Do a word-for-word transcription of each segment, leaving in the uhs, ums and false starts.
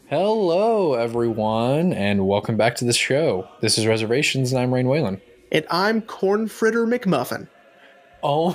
Hello, everyone, and welcome back to the show. This is Reservations, and I'm Rain Whalen. And I'm Corn Fritter McMuffin. Oh,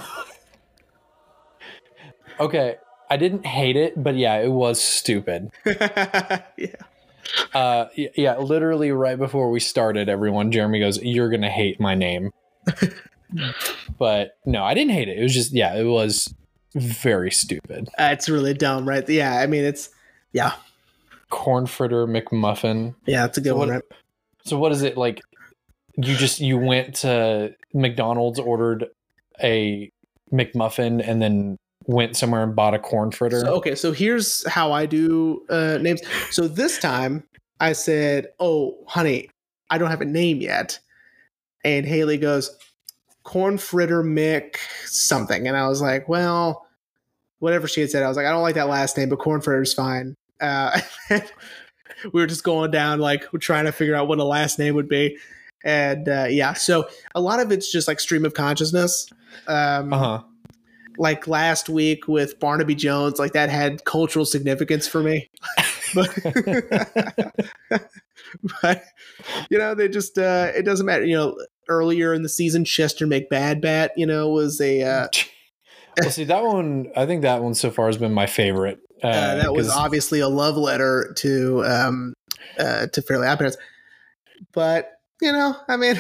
okay. I didn't hate it, but yeah, it was stupid. yeah. Uh, yeah, literally right before we started, everyone, Jeremy goes, "You're gonna hate my name." But no, I didn't hate it. It was just, yeah, it was very stupid. Uh, it's really dumb, right? Yeah, I mean, it's, yeah. Corn Fritter McMuffin. Yeah, that's a good so one, what, right? So what is it like? You just you went to McDonald's, ordered a McMuffin, and then went somewhere and bought a corn fritter. So, okay, so here's how I do uh, names. So this time I said, "Oh, honey, I don't have a name yet," and Haley goes, "Corn Fritter Mick something," and I was like, "Well, whatever she had said." I was like, "I don't like that last name, but Corn Fritter's fine." Uh, we were just going down, like, we're trying to figure out what a last name would be. And uh, yeah, so a lot of it's just like stream of consciousness. Um, uh-huh. Like last week with Barnaby Jones, like that had cultural significance for me. but, but, you know, they just, uh, it doesn't matter. You know, earlier in the season, Chester McBadbat, you know, was a. Uh, well, see, that one, I think that one so far has been my favorite. Uh, uh, that was obviously a love letter to um, uh, to Fairly Odd Parents. But, you know, I mean,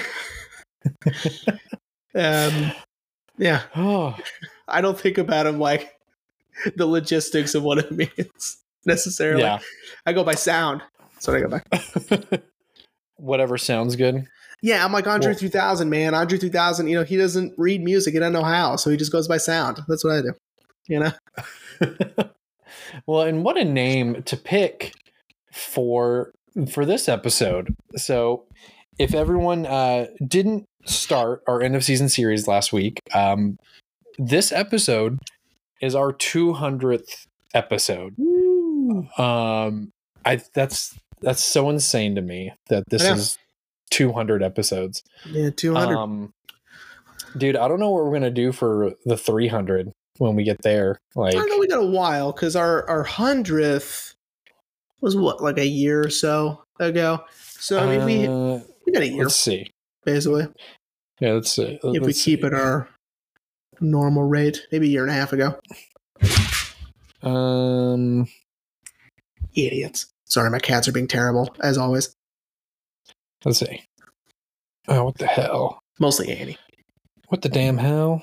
um, yeah. Oh. I don't think about him like the logistics of what it means necessarily. Yeah. I go by sound. That's what I go by. Whatever sounds good. Yeah, I'm like Andre well, three thousand, man. Andre three thousand, you know, he doesn't read music. He doesn't know how, so he just goes by sound. That's what I do, you know? Well, and what a name to pick for for this episode. So if everyone uh, didn't start our end of season series last week, um, this episode is our two hundredth episode. Woo. Um, I that's that's so insane to me that this is two hundred episodes. Yeah, two hundred. Um, dude, I don't know what we're gonna do for the three hundred when we get there. Like, I know we got a while because our our hundredth was what, like a year or so ago. So I mean, uh, we we got a year. Let's see. Basically, yeah. Let's see. Let's if we keep see. it our normal rate, maybe a year and a half ago. Um, idiots. Sorry, my cats are being terrible as always. Let's see. Oh, what the hell? Mostly Annie. What the damn hell?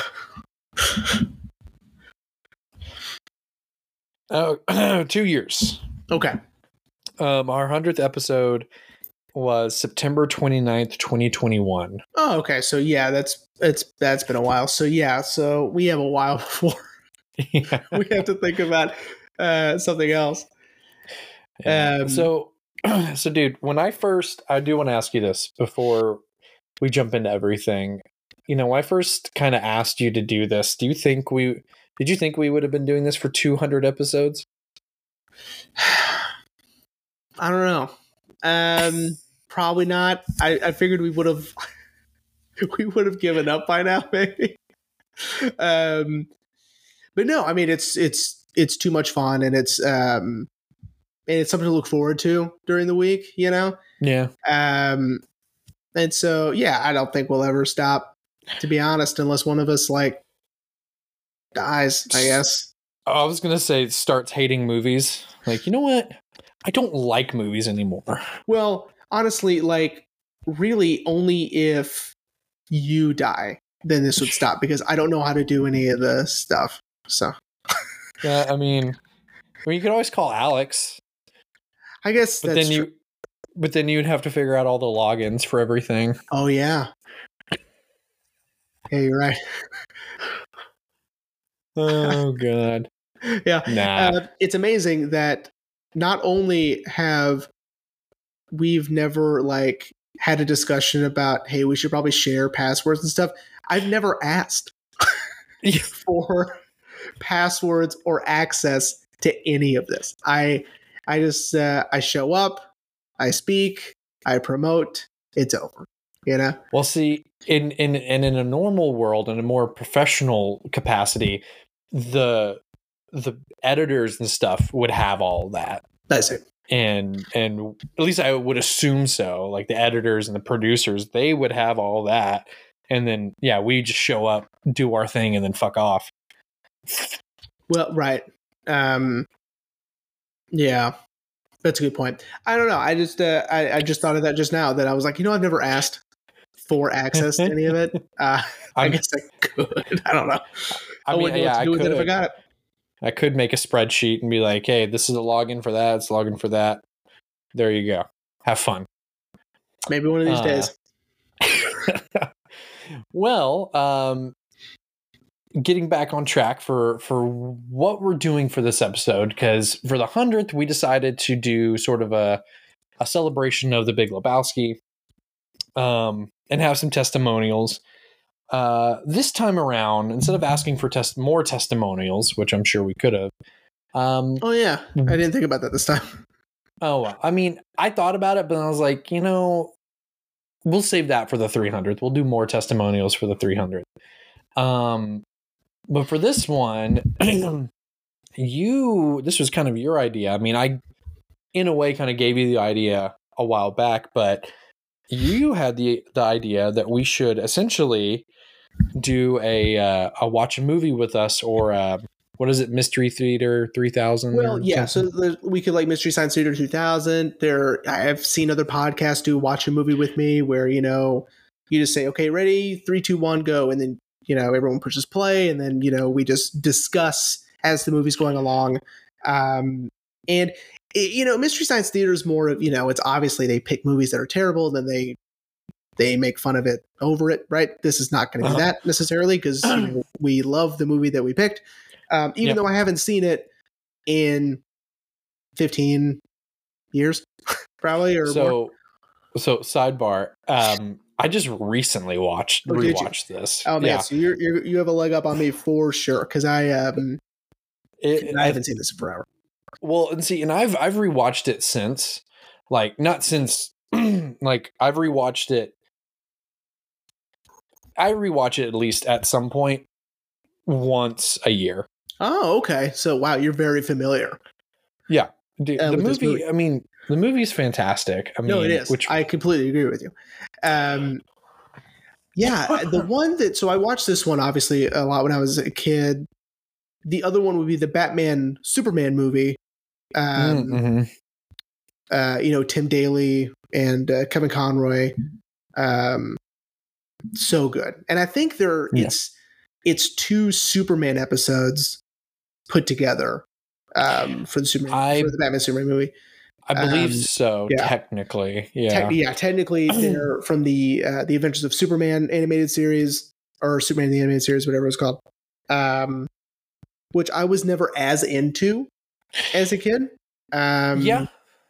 Oh, two years. Okay. Um, our hundredth episode was September twenty-ninth, twenty twenty-one. Oh, okay. So yeah, that's it's that's been a while. So yeah, so we have a while before Yeah. we have to think about uh, something else. Yeah. Um, so, so dude, when I first, I do want to ask you this before we jump into everything. You know, when I first kind of asked you to do this, do you think we, did you think we would have been doing this for two hundred episodes? I don't know. Um, probably not. I, I figured we would have we would have given up by now, maybe. Um, but no, I mean it's it's it's too much fun, and it's um, and it's something to look forward to during the week, you know. Yeah. Um, and so yeah, I don't think we'll ever stop, to be honest, unless one of us like dies, I guess. I was gonna say starts hating movies. Like, you know what? I don't like movies anymore. Well, honestly, like really only if you die, then this would stop, because I don't know how to do any of the stuff. So Yeah, I mean, I mean, you could always call Alex. I guess But that's then you true. but then you'd have to figure out all the logins for everything. Oh yeah. Yeah, you're right. Oh god. Yeah. Nah. Uh, it's amazing that not only have we've never like had a discussion about, hey, we should probably share passwords and stuff. I've never asked for passwords or access to any of this. I I just uh, I show up, I speak, I promote, it's over. You know? Well, see, in in and in a normal world, in a more professional capacity, the the editors and stuff would have all that. That's it. and and at least I would assume so. Like the editors and the producers, they would have all that, and then yeah, we just show up, do our thing, and then fuck off. Well, right. Um, yeah, that's a good point. I don't know. I just uh, I, I just thought of that just now. That I was like, you know, I've never asked for access to any of it. Uh, I I'm- guess I could. I don't know. I I mean, wouldn't know yeah, what to I do with it if I could. got it. I could make a spreadsheet and be like, hey, this is a login for that. It's a login for that. There you go. Have fun. Maybe one of these Uh, days. Well, um, getting back on track for for what we're doing for this episode, because for the hundredth, we decided to do sort of a a celebration of the Big Lebowski, um, and have some testimonials. Uh, this time around, instead of asking for test more testimonials, which I'm sure we could have, um, Oh yeah, I didn't think about that this time. oh, well, I mean, I thought about it, but I was like, you know, we'll save that for the three hundredth. We'll do more testimonials for the three hundredth. Um, but for this one, you, this was kind of your idea. I mean, I, in a way, kind of gave you the idea a while back, but you had the the idea that we should essentially do a uh, a watch a movie with us, or uh, what is it, Mystery Theater three thousand? Well, yeah. something? So the, we could like Mystery Science Theater two thousand. There, I've seen other podcasts do watch a movie with me, where you know you just say, "Okay, ready, three, two, one, go," and then you know everyone pushes play, and then you know we just discuss as the movie's going along. Um, and it, you know, Mystery Science Theater is more of you know it's obviously they pick movies that are terrible, and then they they make fun of it over it, right? This is not going to be Uh-huh. that necessarily because you know, we love the movie that we picked, um, even Yep. though I haven't seen it in fifteen years, probably or more. So, so sidebar. Um, I just recently watched Oh, did you? rewatched this. Oh man, yeah, so you're, you're you have a leg up on me for sure because I um It- I haven't seen this in forever. well, and see, and I've I've rewatched it since, like not since, like I've rewatched it. I rewatch it at least at some point once a year. Oh, okay. So wow, you're very familiar. Dude, Uh, the with this movie, movie. I mean, the movie's fantastic. I mean, No, it is. Which I completely agree with you. Um, yeah, the one that so I watched this one obviously a lot when I was a kid. The other one would be the Batman Superman movie. Um, Mhm. uh, you know, Tim Daly and uh, Kevin Conroy. Um, so good. And I think they're Yeah. it's it's two Superman episodes put together um, for the Superman I- for the Batman Superman movie. I believe Um, so. yeah. Technically, yeah. Te- yeah, technically they're from the uh, the Adventures of Superman animated series or Superman the animated series, whatever it's called. Um, which I was never as into as a kid. Um, yeah,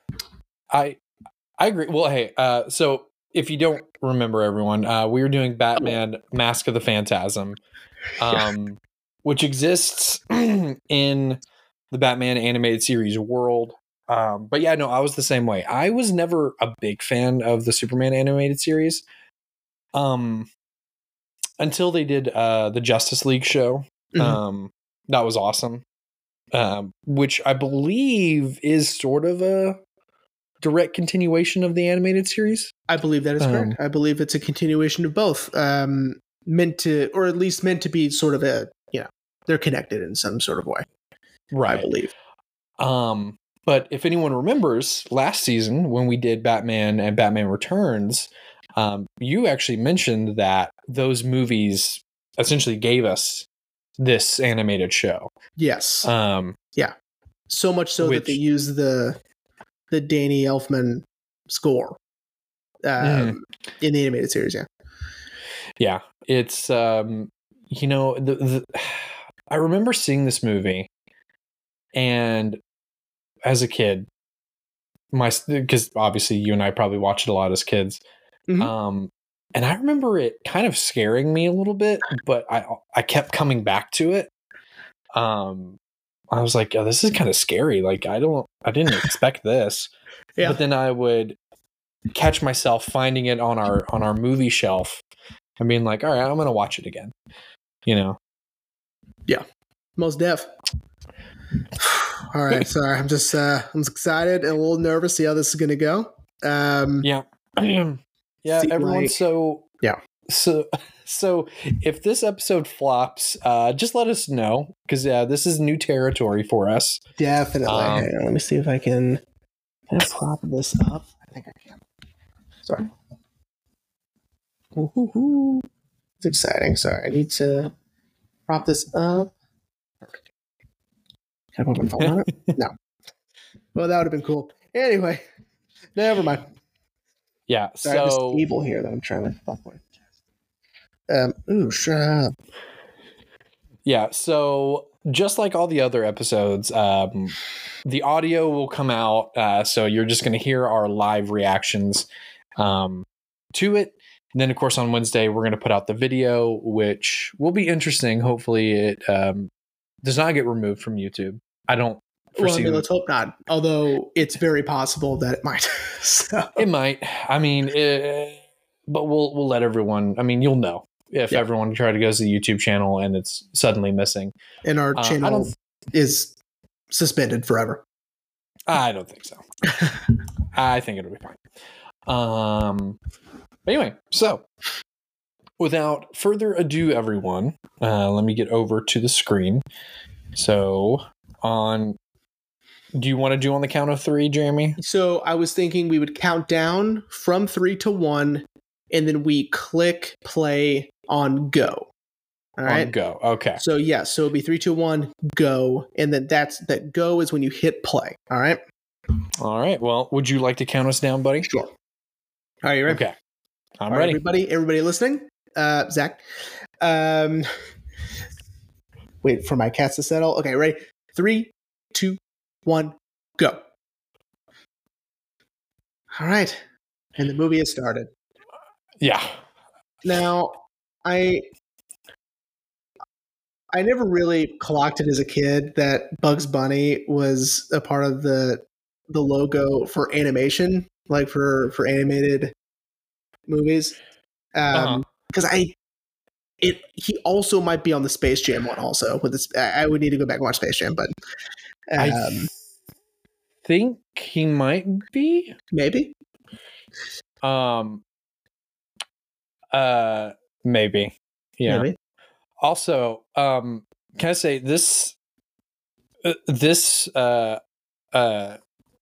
I I agree. Well, hey, uh, so if you don't remember, everyone, uh, we were doing Batman: Mask of the Phantasm, um, which exists in the Batman animated series world. Um, but yeah, no, I was the same way. I was never a big fan of the Superman animated series, um, until they did uh, the Justice League show. Mhm. Um, that was awesome. Um, which I believe is sort of a direct continuation of the animated series. I believe that is Um, correct. I believe it's a continuation of both, um, meant to, or at least meant to be sort of a, you know, they're connected in some sort of way. I believe. Um, but if anyone remembers last season when we did Batman and Batman Returns, um, you actually mentioned that those movies essentially gave us this animated show. Yes. Um, so much so that which- they use the the Danny Elfman score um, Mhm. in the animated series. Yeah. yeah, it's um, you know, the, the I remember seeing this movie, and as a kid, my because obviously you and I probably watched it a lot as kids. Mhm. Um, and I remember it kind of scaring me a little bit, but I I kept coming back to it. Um, I was like, oh, this is kind of scary. Like I don't, I didn't expect this. Yeah. But then I would catch myself finding it on our on our movie shelf and being like, all right, I'm gonna watch it again. You know. Most deaf. All right, sorry. I'm just uh, I'm excited and a little nervous. See how this is gonna go. Um, Yeah, yeah. see, Everyone, like- so yeah. so so if this episode flops, uh, just let us know because yeah, this is new territory for us. Definitely. Um, Hang on, let me see if I can, can I prop this up. I think I can. Sorry. Ooh, it's exciting. Sorry, I need to prop this up. Can I put my phone on it? No. Well, that would have been cool. Anyway, never mind. Yeah. Sorry, I have So this table here that I'm trying to fuck with. Um. Ooh, shut up. yeah. So just like all the other episodes, um, the audio will come out. Uh, so you're just going to hear our live reactions um, to it. And then, of course, on Wednesday, we're going to put out the video, which will be interesting. Hopefully, it um, does not get removed from YouTube. I don't Well, I foresee mean, let's hope not. Although it's very possible that it might. So, it might. I mean, eh, but we'll we'll let everyone. I mean, you'll know if Yeah. everyone try to goes to the YouTube channel and it's suddenly missing. and our Uh, I channel don't. is suspended forever. I don't think so. I think it'll be fine. Um. Anyway, so without further ado, everyone, uh, let me get over to the screen. So on, do you want to do on the count of three, Jeremy? So I was thinking we would count down from three to one, and then we click play on go. All right. On go. Okay. So yeah, so it'd be three, two, one, go, and then that's that go is when you hit play. All right. All right. Well, would you like to count us down, buddy? Sure. All right, you ready? Okay. I'm All right, ready. everybody, everybody listening. Uh, Zach. Um, wait for my cats to settle. Okay, ready? Three, two, one, go. All right, and the movie has started. Yeah. Now, I I never really clocked it as a kid that Bugs Bunny was a part of the the logo for animation, like for for animated movies. Um, because I it he also might be on the Space Jam one also with this. I I would need to go back and watch Space Jam, but I um, think he might be. maybe. Um. Uh. Maybe. Yeah. Maybe. Also, um, can I say this? Uh, this uh, uh,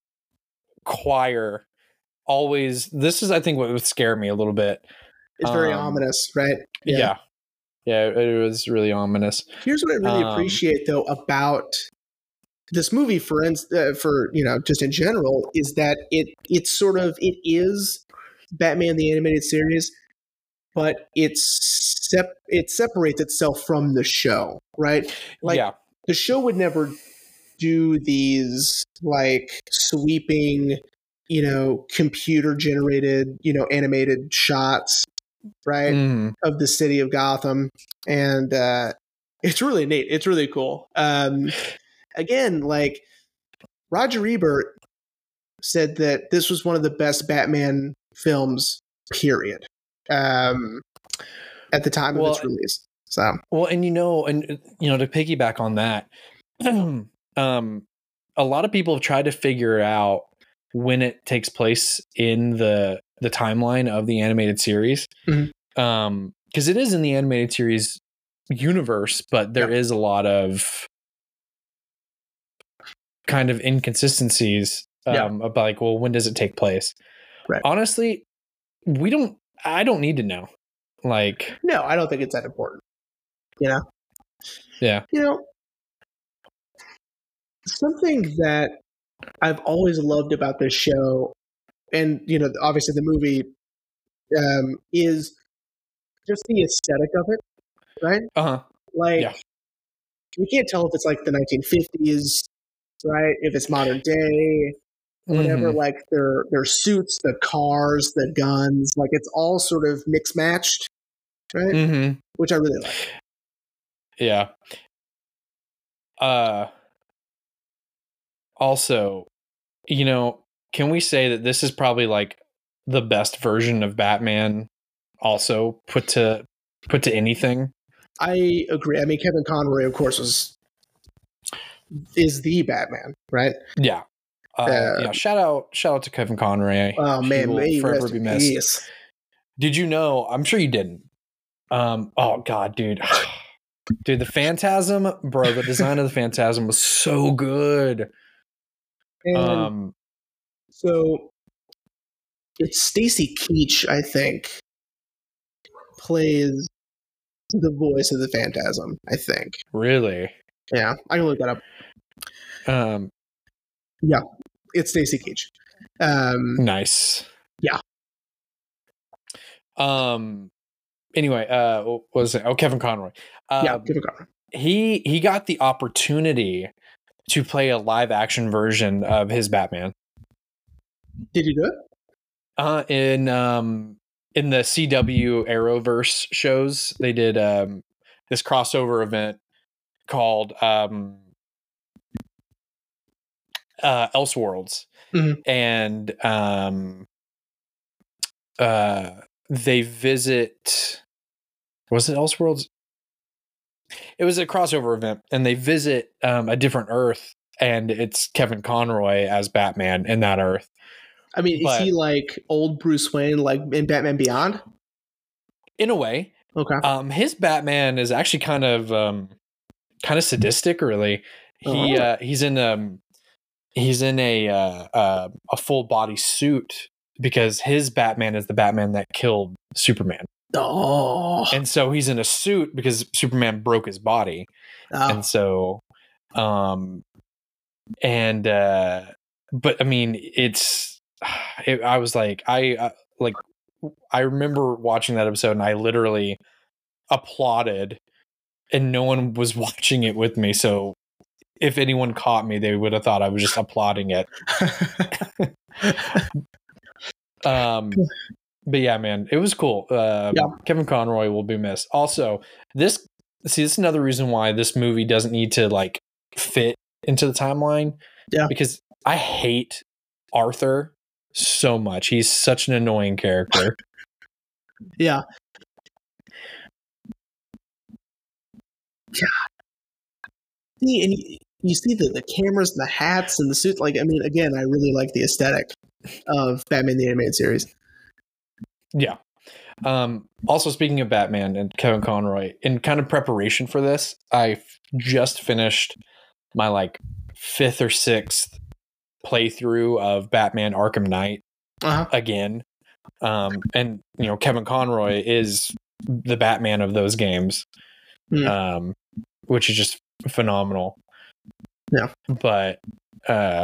choir always. This is, I think, what would scare me a little bit. It's very Um, ominous, right? Yeah. yeah, it was really ominous. Here's what I really Um, appreciate though about this movie, for ins- uh, for you know, just in general, is that it it's sort of it is Batman the animated series, but it's sep- it separates itself from the show, right? Like yeah, the show would never do these like sweeping, you know, computer generated, you know, animated shots, right, Mhm. of the city of Gotham, and uh, it's really neat. It's really cool. Um, again, like Roger Ebert said that this was one of the best Batman films, period, um, at the time Well, of its release. So Well, and you know, and uh, you know, to piggyback on that, um, a lot of people have tried to figure out when it takes place in the the timeline of the animated series, Mhm. um, because it is in the animated series universe, but there Yeah. is a lot of kind of inconsistencies um, Yeah. about like, well, when does it take place? Right. Honestly, we don't. I don't need to know. Like, no, I don't think it's that important. You know. yeah. You know, something that I've always loved about this show, and you know, obviously the movie, um, is just the aesthetic of it, right? Uh huh. Like, Yeah. you can't tell if it's like the nineteen fifties, right? If it's modern day, whatever. Mhm. Like their their suits, the cars, the guns, like it's all sort of mixed matched, right? Mhm. Which I really like. Yeah. Uh also, you know, can we say that this is probably like the best version of Batman also put to put to anything? I agree. I mean, Kevin Conroy, of course, was is the Batman, right? Yeah. Uh, Uh, yeah. Shout out, shout out to Kevin Conroy. Oh He man, will may he forever rest be in missed. peace. Did you know? I'm sure you didn't. Um. Oh God, dude. Dude, the Phantasm, bro. The design of the Phantasm was so good. And Um. so it's Stacy Keach, I think, plays the voice of the Phantasm. I think. Really. Yeah, I can look that up. Um. Yeah, it's Stacy Keach. Um, Nice. Yeah. Um. Anyway, uh, what was it? Oh, Kevin Conroy. Um, yeah, Kevin Conroy. He he got the opportunity to play a live action version of his Batman. Did you do it? Uh, in um in the C W Arrowverse shows, they did um this crossover event called um uh Elseworlds, Mhm. and um uh they visit. Was it Elseworlds? It was a crossover event, and they visit um, a different Earth, and it's Kevin Conroy as Batman in that Earth. I mean, But- is he like old Bruce Wayne, like in Batman Beyond? In a way, Okay. um, his Batman is actually kind of um, kind of sadistic. Really, he Oh. uh, he's in um he's in a uh, uh, a full body suit because his Batman is the Batman that killed Superman, Oh. and so he's in a suit because Superman broke his body. Oh. And so um and uh but I mean it's it, I was like I uh, like I remember watching that episode, and I literally applauded, and no one was watching it with me, so if anyone caught me, they would have thought I was just applauding it. um but yeah, man, it was cool. um, Yeah. Kevin Conroy will be missed. Also, this see this is another reason why this movie doesn't need to like fit into the timeline. Yeah. Because I hate Arthur so much. He's such an annoying character. Yeah. Yeah. See, and you, you see the, the cameras and the hats and the suits. Like, I mean, again, I really like the aesthetic of Batman the Animated Series. Yeah. Um, also, speaking of Batman and Kevin Conroy, in kind of preparation for this, I f- just finished my like fifth or sixth playthrough of Batman Arkham Knight Uh-huh. again. Um, and you know, Kevin Conroy is the Batman of those games, Mm. um, which is just phenomenal. Yeah. But uh,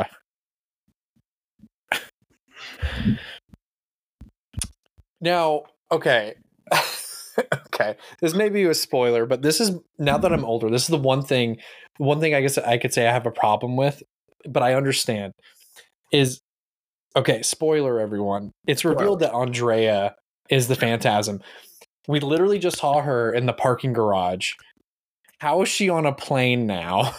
now, okay. Okay, this may be a spoiler, but this is, now that I'm older, this is the one thing one thing I guess I could say I have a problem with, but I understand, is, okay, spoiler everyone, it's revealed that Andrea is the Phantasm. We literally just saw her in the parking garage. How is she on a plane now?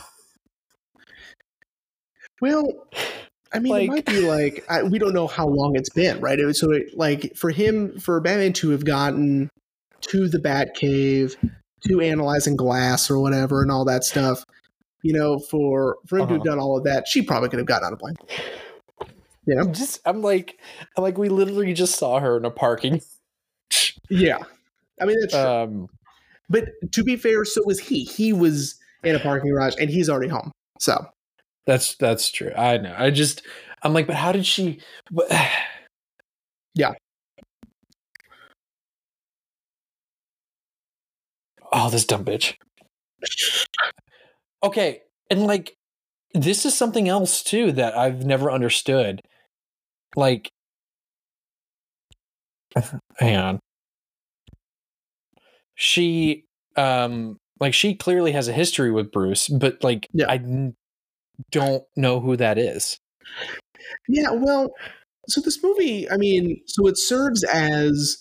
Well, I mean, Like- it might be like, I, we don't know how long it's been, right? It was, so, it, like, for him, for Batman to have gotten to the Batcave, to analyzing glass or whatever and all that stuff, you know, for, for him to have Uh-huh. done all of that, she probably could have gotten on a plane. You know? I'm just I'm like I'm like we literally just saw her in a parking. Yeah. I mean, that's true. Um But to be fair, so was he. He was in a parking garage, and he's already home. So that's that's true. I know. I just I'm like, but how did she? But, Yeah. Oh, this dumb bitch. Okay, and like this is something else too that I've never understood. Like, hang on. She um like she clearly has a history with Bruce, but like Yeah. I n- don't know who that is. yeah, well, so this movie, I mean, so it serves as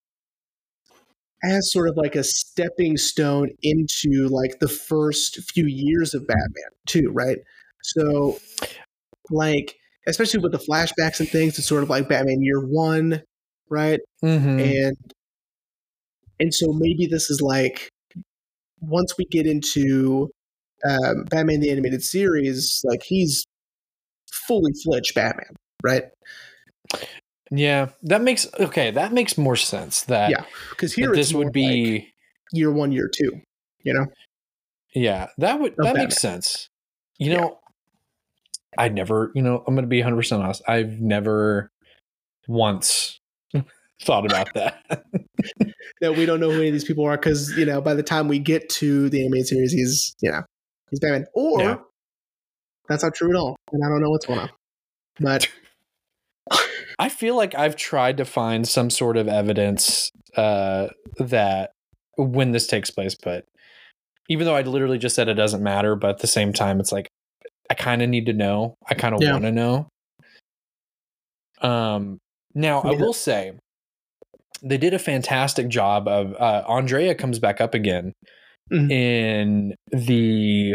as sort of like a stepping stone into like the first few years of Batman, too, right? So, like, especially with the flashbacks and things, it's sort of like Batman Year One, right? Mm-hmm. And and so maybe this is like once we get into um, Batman the Animated Series, like he's fully fledged Batman, right? Yeah, that makes okay. That makes more sense. That Yeah, because here that this this would be like year one, year two. You know, yeah. That would of that Batman. makes sense. You Yeah. know, I never. You know, I'm going to be one hundred percent honest. I've never once thought about that. that we don't know who any of these people are because you know by the time we get to the animated series, he's you know he's Batman, or Yeah. that's not true at all, and I don't know what's going on. But I feel like I've tried to find some sort of evidence uh, that when this takes place, but even though I literally just said it doesn't matter, but at the same time, it's like I kind of need to know. I kind of Yeah. want to know. Um. Now I Yeah. will say they did a fantastic job of uh, Andrea comes back up again Mhm. in the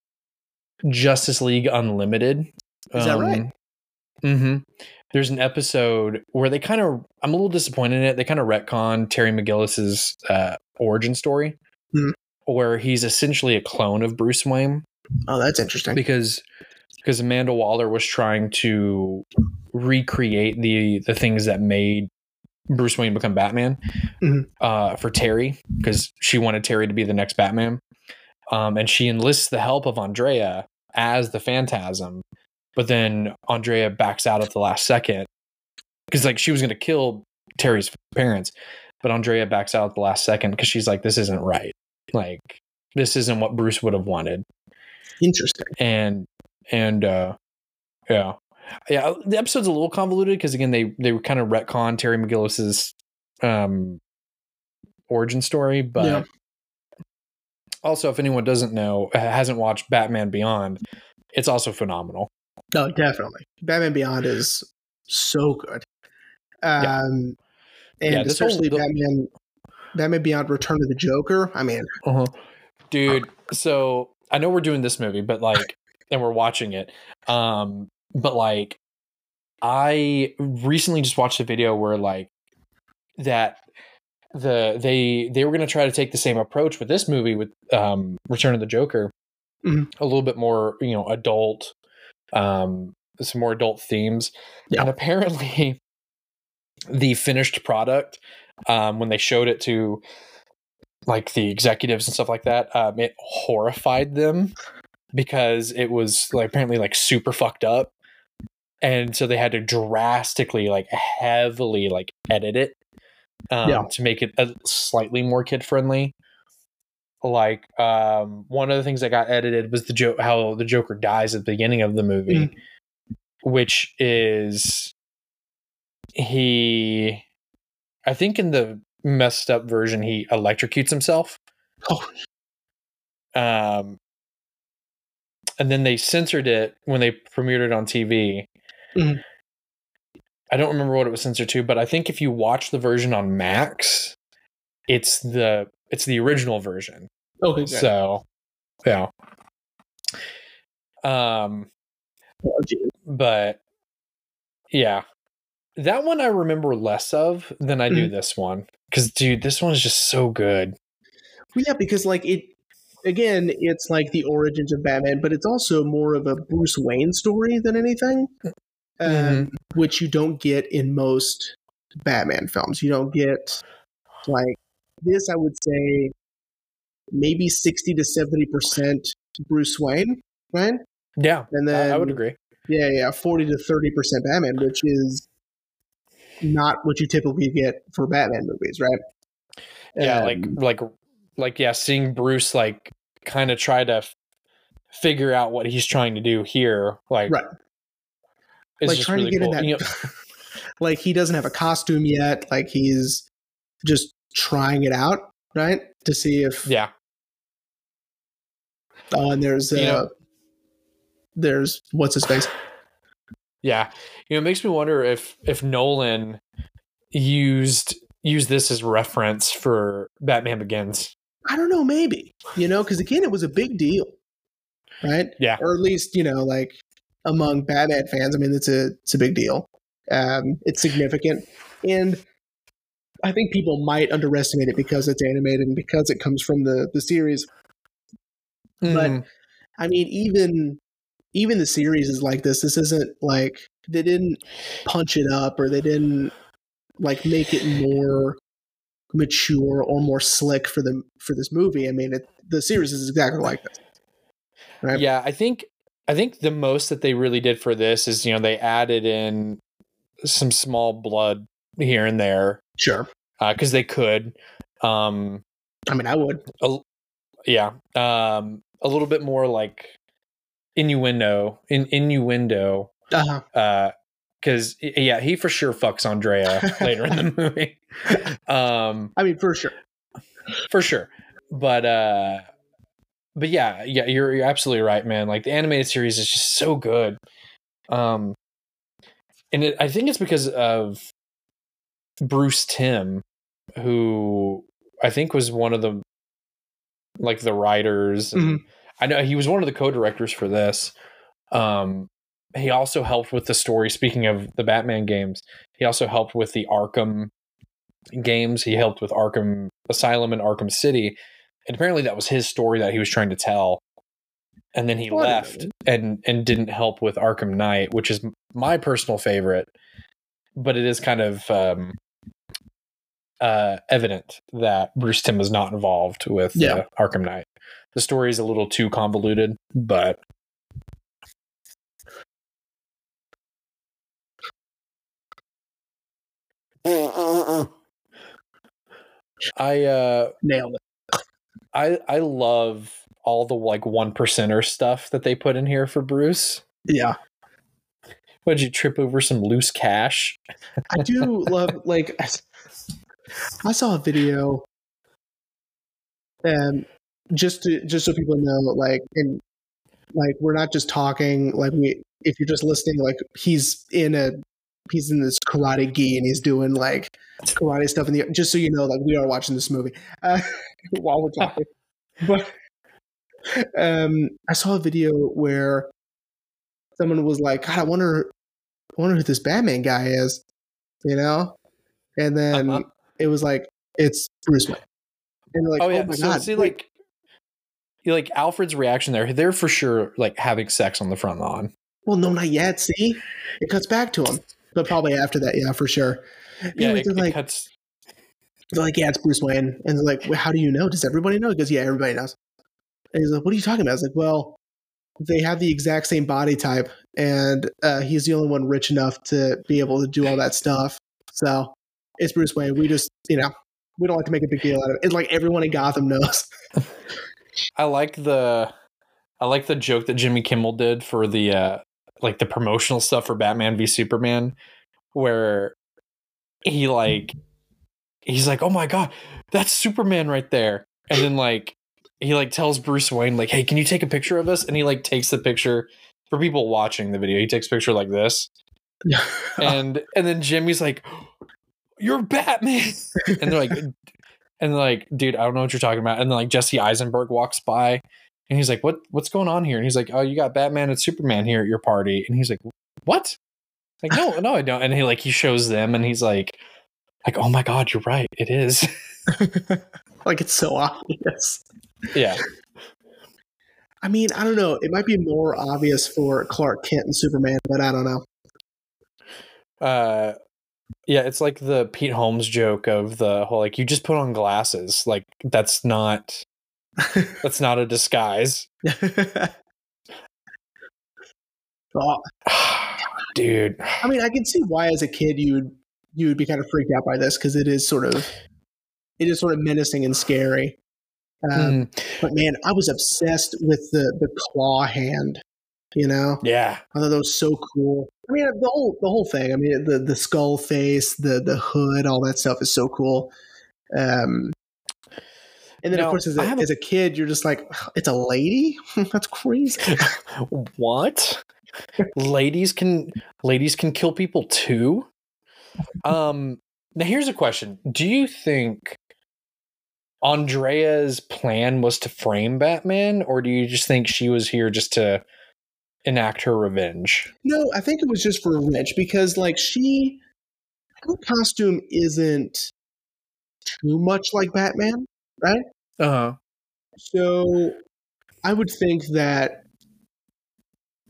Justice League Unlimited. Is that right? Mm-hmm. There's an episode where they kind of, I'm a little disappointed in it. They kind of retcon Terry McGillis's uh, origin story, Mhm. where he's essentially a clone of Bruce Wayne Oh, that's interesting. because because Amanda Waller was trying to recreate the the things that made Bruce Wayne become Batman Mhm. uh, for Terry, because she wanted Terry to be the next Batman, um, and she enlists the help of Andrea as the Phantasm. But then Andrea backs out at the last second because like she was going to kill Terry's parents, but Andrea backs out at the last second because she's like, this isn't right. Like this isn't what Bruce would have wanted. Interesting. And, and, uh, yeah, yeah. The episode's a little convoluted because again, they, they were kind of retcon Terry McGillis's, um, origin story, but Yeah. also if anyone doesn't know, hasn't watched Batman Beyond, it's also phenomenal. No, definitely. Batman Beyond is so good. Um, Yeah. and Yeah, this whole- especially the- Batman, Batman Beyond: Return of the Joker. I mean, Uh-huh. Dude, so I know we're doing this movie, but like, and we're watching it. Um, but like, I recently just watched a video where like that the they they were going to try to take the same approach with this movie with um Return of the Joker, Mhm. a little bit more, you know, adult, um, some more adult themes, Yeah. and apparently the finished product, um, when they showed it to like the executives and stuff like that, um, it horrified them because it was like apparently like super fucked up, and so they had to drastically like heavily like edit it um, Yeah. to make it a slightly more kid friendly. Like um, one of the things that got edited was the joke how the Joker dies at the beginning of the movie, Mhm. which which is he. I think in the messed up version he electrocutes himself. Oh, Um, and then they censored it when they premiered it on T V. Mhm. I don't remember what it was censored to, but I think if you watch the version on Max, it's the it's the original version. okay. Good. So, yeah. Um, Oh, geez. but yeah, that one I remember less of than I do Mhm. this one because, dude, this one is just so good. Well, yeah, because like it again, it's like the origins of Batman, but it's also more of a Bruce Wayne story than anything, um, Mhm. which you don't get in most Batman films. You don't get like this. I would say maybe sixty to seventy percent Bruce Wayne, right? Yeah, And I, then I would agree. yeah, yeah, forty to thirty percent Batman, which is not what you typically get for Batman movies, right? Yeah, Um, like like like yeah, seeing Bruce like kind of try to f- figure out what he's trying to do here, like right. is Like just trying really to get cool. in that. You know, Like he doesn't have a costume yet. Like he's just trying it out, right? To see if yeah, oh, and there's uh, you know, there's what's his face? yeah, you know, it makes me wonder if if Nolan used used this as reference for Batman Begins. I don't know, maybe you know, because again, it was a big deal, right? Yeah, Or at least you know, like among Batman fans, I mean, it's a it's a big deal. Um, it's significant, and I think people might underestimate it because it's animated and because it comes from the the series. But Mhm. I mean, even even the series is like this. This isn't like they didn't punch it up or they didn't like make it more mature or more slick for the for this movie. I mean, it, the series is exactly like this. Right? Yeah, I think I think the most that they really did for this is, you know, they added in some small blood here and there. Sure. Because uh, they could. Um, I mean, I would. A, yeah. Um, a little bit more like innuendo. In innuendo. Uh-huh. Uh Because, yeah, he for sure fucks Andrea later in the movie. Um, I mean, for sure. For sure. But, uh, but yeah, yeah, you're, you're absolutely right, man. Like, the animated series is just so good. Um, and it, I think it's because of Bruce Timm, who I think was one of the, like, the writers. And mm-hmm. I know he was one of the co-directors for this. Um, he also helped with the story. Speaking of the Batman games, he also helped with the Arkham games. He helped with Arkham Asylum and Arkham City. And apparently that was his story that he was trying to tell. And then he what left and, and didn't help with Arkham Knight, which is my personal favorite. But it is kind of um, uh, evident that Bruce Timm was not involved with yeah. uh, Arkham Knight. The story is a little too convoluted, but I uh, nailed it. I I love all the like one percenter stuff that they put in here for Bruce. Yeah. What, did you trip over some loose cash? I do love like I saw a video, and just to just so people know, like, and like we're not just talking like we if you're just listening, like he's in a he's in this karate gi and he's doing like karate stuff in the just so you know, like we are watching this movie uh, while we're talking. But um, I saw a video where someone was like, God, I wonder, I wonder who this Batman guy is, you know? And then uh-huh. it was like, it's Bruce Wayne. And they're like, oh, yeah. oh my so, God. See, like, like Alfred's reaction there, they're for sure like having sex on the front lawn. Well, no, not yet. See? It cuts back to him. But probably after that, yeah, for sure. Yeah, anyway, it, they're it like, cuts. They're like, yeah, it's Bruce Wayne. And they're like, well, how do you know? Does everybody know? He goes, yeah, everybody knows. And he's like, what are you talking about? I was like, well, they have the exact same body type, and uh, he's the only one rich enough to be able to do all that stuff. So it's Bruce Wayne. We just, you know, we don't like to make a big deal out of it. It's like everyone in Gotham knows. I like the, I like the joke that Jimmy Kimmel did for the, uh, like the promotional stuff for Batman v Superman, where he like, he's like, oh my God, that's Superman right there. And then like, he like tells Bruce Wayne, like, hey, can you take a picture of us? And he like takes the picture for people watching the video. He takes a picture like this. and and then Jimmy's like, you're Batman. And they're like, and they're like, dude, I don't know what you're talking about. And then like Jesse Eisenberg walks by and he's like, what what's going on here? And he's like, oh, you got Batman and Superman here at your party. And he's like, what? Like, no, no, I don't. And he like he shows them and he's like, like, oh my God, you're right. It is. Like, it's so obvious. Yeah. I mean, I don't know. It might be more obvious for Clark Kent and Superman, but I don't know. Uh, yeah, it's like the Pete Holmes joke of the whole, like, you just put on glasses. Like, that's not, that's not a disguise. Oh. Dude. I mean, I can see why as a kid you would, you would be kind of freaked out by this, because it is sort of, it is sort of menacing and scary. Um, mm. But man, I was obsessed with the, the claw hand, you know? Yeah. I thought that was so cool. I mean, the whole, the whole thing, I mean, the, the skull face, the, the hood, all that stuff is so cool. Um, and then now, of course, as a, a, as a kid, you're just like, it's a lady? That's crazy. What? ladies can, ladies can kill people too? Um, now here's a question. Do you think Andrea's plan was to frame Batman, or do you just think she was here just to enact her revenge? No, I think it was just for revenge, because like she, her costume isn't too much like Batman, right? Uh-huh. So I would think that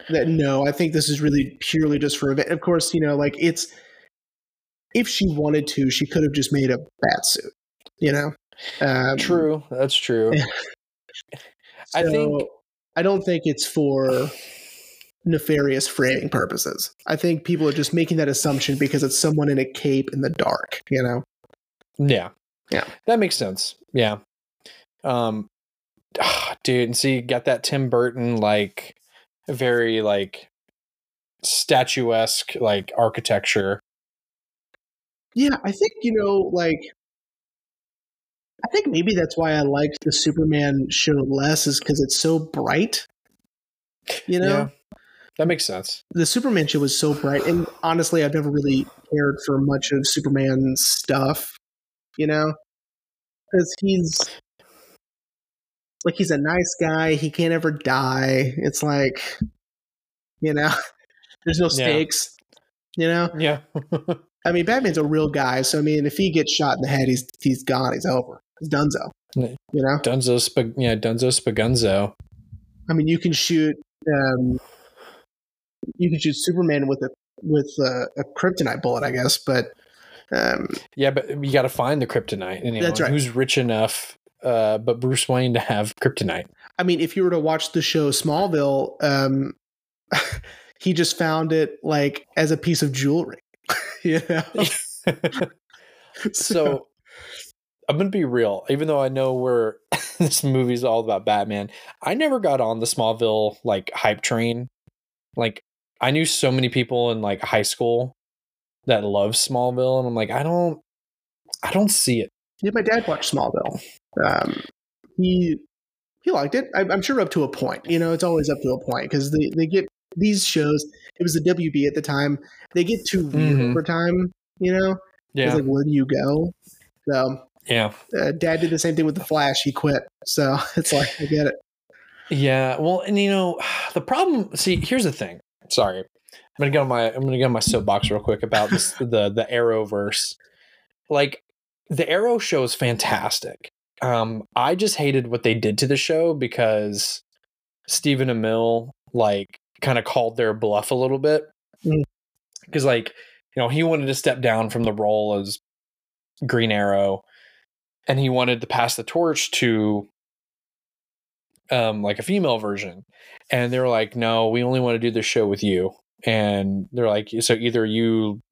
that no, I think this is really purely just for event. Of course, you know, like it's if she wanted to, she could have just made a bat suit. You know, um, True, that's true. so I think I don't think it's for nefarious framing purposes. I think people are just making that assumption because it's someone in a cape in the dark. You know. Yeah, yeah, that makes sense. Yeah, um, oh, dude, and see, got that Tim Burton like very like statuesque like architecture. Yeah, I think you know, like. I think maybe that's why I liked the Superman show less, is because it's so bright. You know, yeah, that makes sense. The Superman show was so bright, and honestly, I've never really cared for much of Superman's stuff. You know, because he's like he's a nice guy. He can't ever die. It's like, you know, there's no stakes. Yeah. You know, yeah. I mean, Batman's a real guy, so I mean, if he gets shot in the head, he's he's gone. He's over. He's Dunzo. You know, Dunzo, Sp- yeah, Dunzo Spagunzo. I mean, you can shoot, um, you can shoot Superman with a with a, a kryptonite bullet, I guess. But um, yeah, but you got to find the kryptonite. You know, that's right. Who's rich enough, uh, but Bruce Wayne to have kryptonite? I mean, if you were to watch the show Smallville, um, he just found it like as a piece of jewelry. You know? so. so I'm going to be real. Even though I know we're this movie's all about Batman, I never got on the Smallville like hype train. Like I knew so many people in like high school that love Smallville, and I'm like, I don't, I don't see it. Yeah, my dad watched Smallville. Um, he he liked it. I, I'm sure up to a point. You know, it's always up to a point because they they get these shows. It was the W B at the time. They get too weird mm-hmm. over time. You know, yeah. It's like, where do you go? So. Yeah. Uh, Dad did the same thing with The Flash. He quit. So it's like, I get it. Yeah. Well, and you know, the problem, see, here's the thing. Sorry. I'm going to get on my, I'm going to get on my soapbox real quick about this, the, the Arrowverse. Like the Arrow show is fantastic. Um, I just hated what they did to the show because Stephen Amell like kind of called their bluff a little bit. Mm. Cause like, you know, he wanted to step down from the role as Green Arrow. And he wanted to pass the torch to um, like a female version. And they were like, no, we only want to do this show with you. And they're like, so either you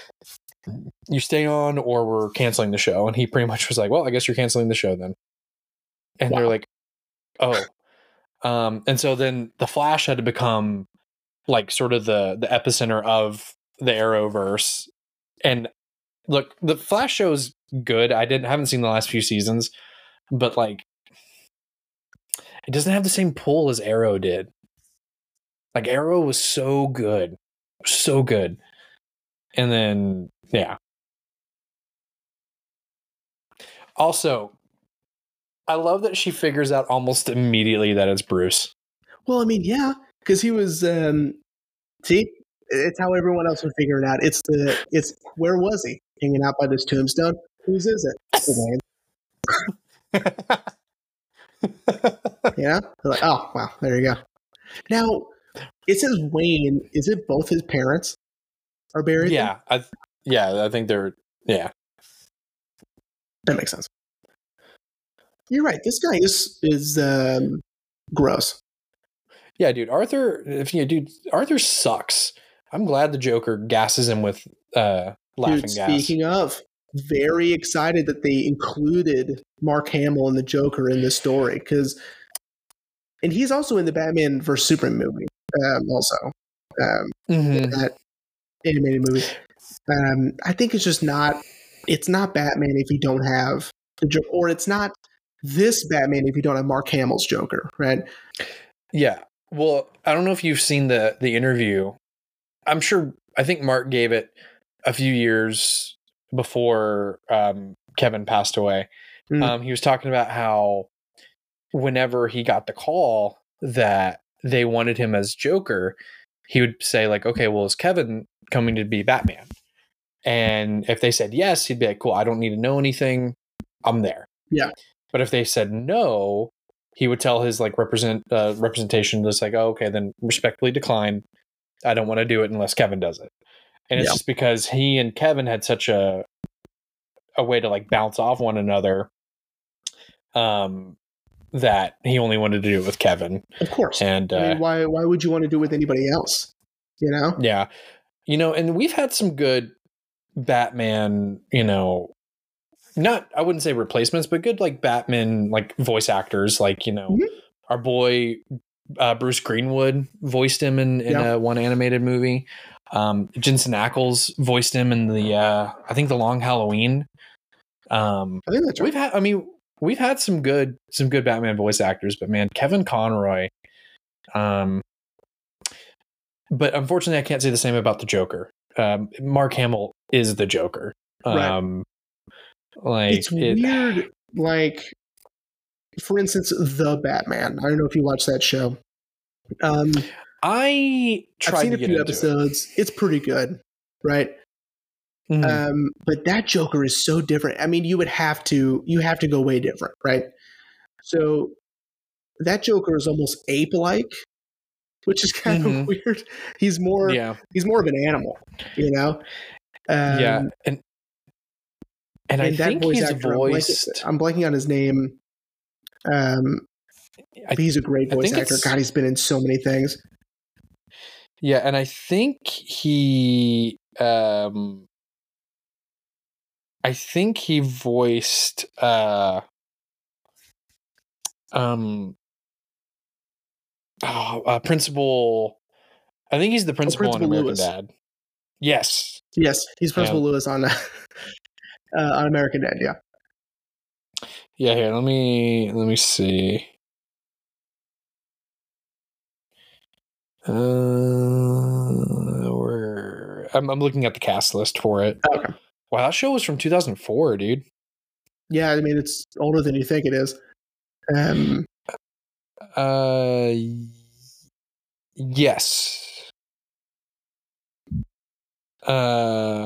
you stay on or we're canceling the show. And he pretty much was like, well, I guess you're canceling the show then. And wow. They're like, oh. Um, and so then the Flash had to become like sort of the the epicenter of the Arrowverse. And look, the Flash show is good. I didn't haven't seen the last few seasons, but like it doesn't have the same pull as Arrow did. Like Arrow was so good. So good. And then yeah. Also, I love that she figures out almost immediately that it's Bruce. Well, I mean, yeah, because he was um see, it's how everyone else would figure it out. It's the it's where was he? Hanging out by this tombstone? Whose is it? Yeah. They're like, oh wow, there you go. Now it says Wayne. Is it both his parents are buried? Yeah, I yeah, I think they're yeah. That makes sense. You're right. This guy is is um, gross. Yeah, dude. Arthur, if you dude, Arthur sucks. I'm glad the Joker gasses him with uh, laughing dude, gas. Speaking of, very excited that they included Mark Hamill and the Joker in this story because, and he's also in the Batman versus Superman movie, um, also um, mm-hmm. that animated movie. Um, I think it's just not. It's not Batman if you don't have the Joker, or it's not this Batman if you don't have Mark Hamill's Joker, right? Yeah. Well, I don't know if you've seen the the interview. I'm sure. I think Mark gave it a few years before um, Kevin passed away. Mm. Um, he was talking about how whenever he got the call that they wanted him as Joker, he would say like, "Okay, well, is Kevin coming to be Batman?" And if they said yes, he'd be like, "Cool, I don't need to know anything. I'm there." Yeah. But if they said no, he would tell his like represent uh, representation just like, oh, okay, then respectfully decline. I don't want to do it unless Kevin does it. And it's Yeah. just because he and Kevin had such a a way to like bounce off one another, um, that he only wanted to do it with Kevin. Of course. And uh, I mean, why why would you want to do it with anybody else? You know? yeah, you know, and we've had some good Batman, you know, not I wouldn't say replacements, but good like Batman like voice actors, like you know, Mm-hmm. our boy uh, Bruce Greenwood voiced him in in Yeah. a one animated movie. Um, Jensen Ackles voiced him in the uh, I think the Long Halloween. Um, I think that's right. we've had, I mean, we've had some good some good Batman voice actors, but man, Kevin Conroy. Um, but unfortunately, I can't say the same about the Joker. Um, Mark Hamill is the Joker. Um, right. Like it's it, weird. Like, for instance, The Batman. I don't know if you watched that show. Um, I tried I've seen to a get few into episodes. It. It's pretty good, right? Mhm. Um, but that Joker is so different. I mean, you would have to you have to go way different, right? So that Joker is almost ape-like, which is kind Mhm. of weird. He's more Yeah, he's more of an animal, you know. Um, yeah, and and, I and that think voice he's actor, voiced. I'm blanking, I'm blanking on his name. Um, I, he's a great I voice think actor. it's- God, he's been in so many things. yeah, and I think he. Um, I think he voiced. Uh, um. Oh, uh, Principal. I think he's the principal Principal on American Lewis. Dad. Yes. Yes, he's Principal Yeah. Lewis on uh, on American Dad. Yeah. Yeah. Here, let me let me see. Uh, where I'm, I'm looking at the cast list for it. Okay. Wow, that show was from two thousand four, dude. Yeah, I mean it's older than you think it is. Um, Uh, yes. Uh,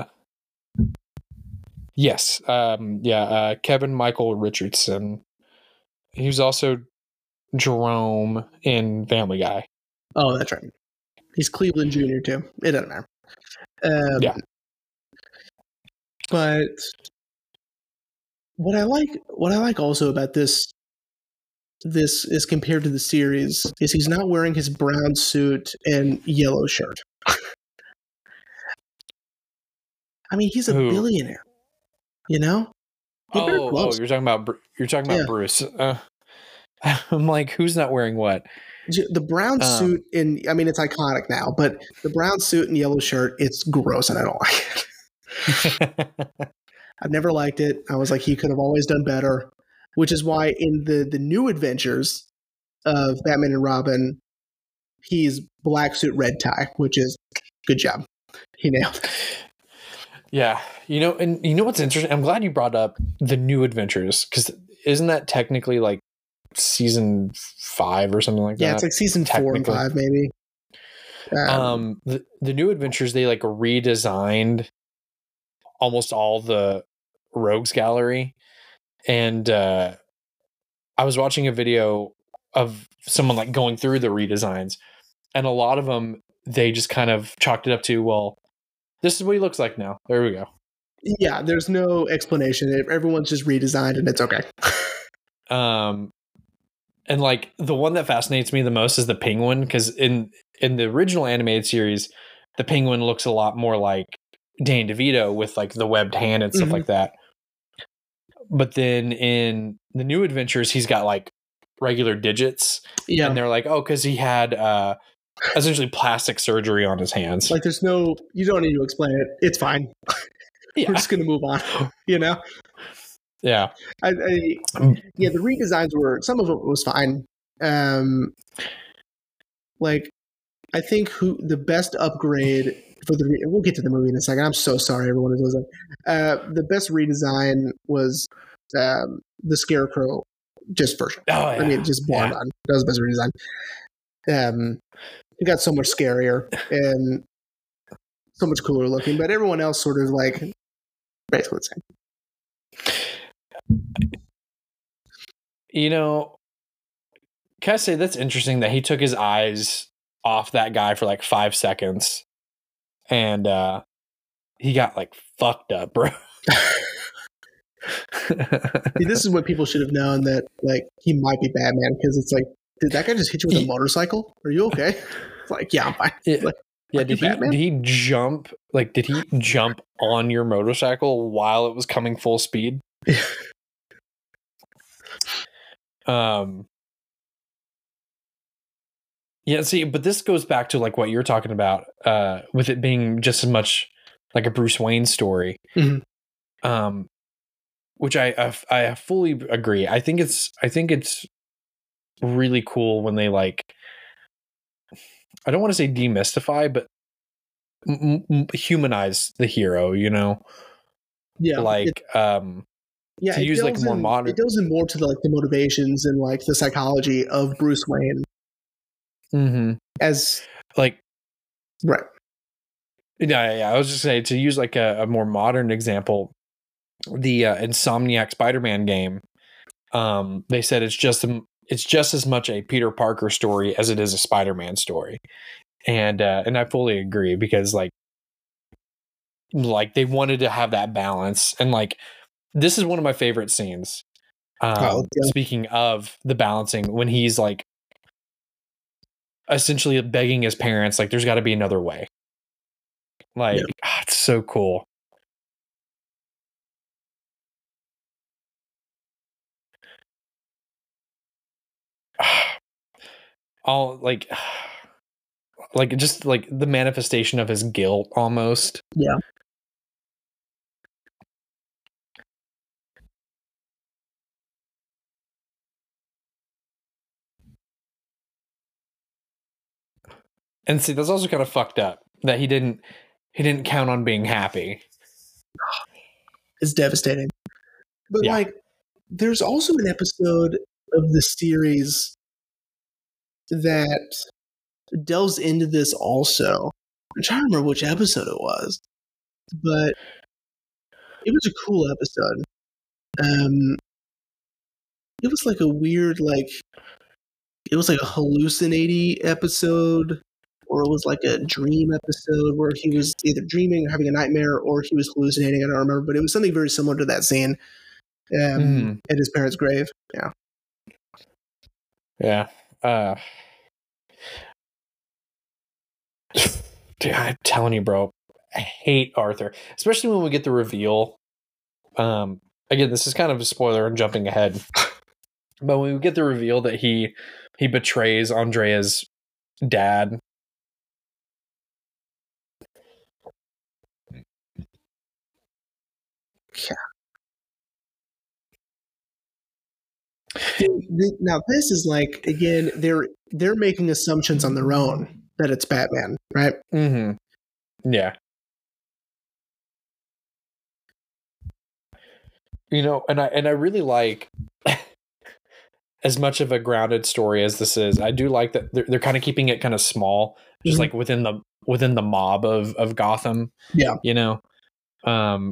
yes. Um, yeah. Uh, Kevin Michael Richardson. He was also Jerome in Family Guy. oh, that's right. He's Cleveland Junior too. It doesn't matter. Um, Yeah. But what I like, what I like also about this, this is compared to the series, is he's not wearing his brown suit and yellow shirt. I mean, he's a Who? billionaire. You know. Get very Oh, oh, close. you're talking about Bru- you're talking about Yeah. Bruce. Uh, I'm like, who's not wearing what? J- The brown Um, suit in, I mean, it's iconic now, but the brown suit and yellow shirt, it's gross and I don't like it. I've never liked it. I was like, he could have always done better, which is why in the the new adventures of Batman and Robin, he's black suit, red tie, which is good job. He nailed it. Yeah, you know, and you know what's interesting? I'm glad you brought up the New Adventures because isn't that technically like season five or something like Yeah, that? it's like season four and technically. five, maybe. Um, Um, the the New Adventures they like redesigned almost all the Rogues Gallery, and uh, I was watching a video of someone like going through the redesigns, and a lot of them they just kind of chalked it up to, well, this is what he looks like now. There we go. yeah, there's no explanation. Everyone's just redesigned, and it's okay. Um, and like the one that fascinates me the most is the Penguin, because in in the original animated series, the Penguin looks a lot more like Danny DeVito with like the webbed hand and stuff Mhm. like that. But then in the New Adventures, he's got like regular digits, Yeah, and they're like, oh, because he had uh, essentially plastic surgery on his hands. like there's no, you don't need to explain it. It's fine. yeah, We're just gonna move on. You know, yeah, I, I yeah, the redesigns were, some of it was fine. Um, like I think who the best upgrade for the re- we'll get to the movie in a second. I'm so sorry, everyone who's listening. Uh, the best redesign was um, the Scarecrow, just version. oh, yeah. I mean, just born Yeah. on. That was the best redesign. Um, it got so much scarier and so much cooler looking, but everyone else sort of like basically the same. You know, can I say that's interesting that he took his eyes off that guy for like five seconds, and uh, he got like fucked up, bro. See, this is what people should have known, that like he might be Batman, because it's like, did that guy just hit you with a motorcycle? Are you okay? It's like, yeah, I'm fine. Yeah, like, yeah did he Batman? did he jump like did he jump on your motorcycle while it was coming full speed? um Yeah, see, but this goes back to like what you're talking about, uh, with it being just as much like a Bruce Wayne story. Mm-hmm. Um which I, I I fully agree. I think it's I think it's really cool when they like, I don't want to say demystify, but m- m- humanize the hero, you know? Yeah. Like, it, um, yeah, to use like more in, modern. It goes in more to the, like the motivations and like the psychology of Bruce Wayne. Mm-hmm. As like, right. Yeah, yeah, yeah. I was just saying, to use like a, a more modern example, the uh, Insomniac Spider-Man game. Um, they said it's just it's just as much a Peter Parker story as it is a Spider-Man story, and uh, and I fully agree, because like like they wanted to have that balance, and like this is one of my favorite scenes. Um, oh, yeah. Speaking of the balancing, when he's like essentially begging his parents, like, there's got to be another way. Like, yeah. oh, it's so cool. All like, like just like the manifestation of his guilt almost. Yeah. And see, that's also kind of fucked up that he didn't he didn't count on being happy. It's devastating. But yeah. like, there's also an episode of the series that delves into this also. I'm trying to remember which episode it was, but it was a cool episode. Um, it was like a weird, like, it was like a hallucinating episode, or it was like a dream episode where he was either dreaming or having a nightmare, or he was hallucinating. I don't remember, but it was something very similar to that scene um, mm. at his parents' grave. Yeah. Yeah. Uh, dude, I'm telling you, bro, I hate Arthur, especially when we get the reveal. Um, again, this is kind of a spoiler and jumping ahead, but when we get the reveal that he he betrays Andrea's dad. Yeah. Now this is like, again, they're they're making assumptions on their own that it's Batman, right? Mm-hmm. Yeah. You know, and I and I really like, as much of a grounded story as this is, I do like that they're, they're kind of keeping it kind of small, just mm-hmm. like within the within the mob of of Gotham. Yeah. You know, um,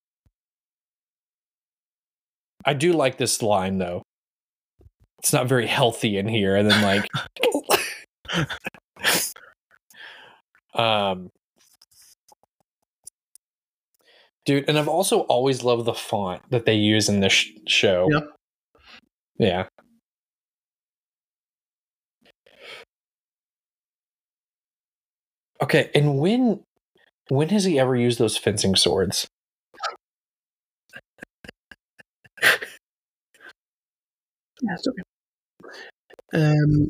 I do like this line though. It's not very healthy in here, and then like, um, dude, and I've also always loved the font that they use in this sh- show. Yeah. Yeah. Okay, and when when has he ever used those fencing swords? That's okay. Um.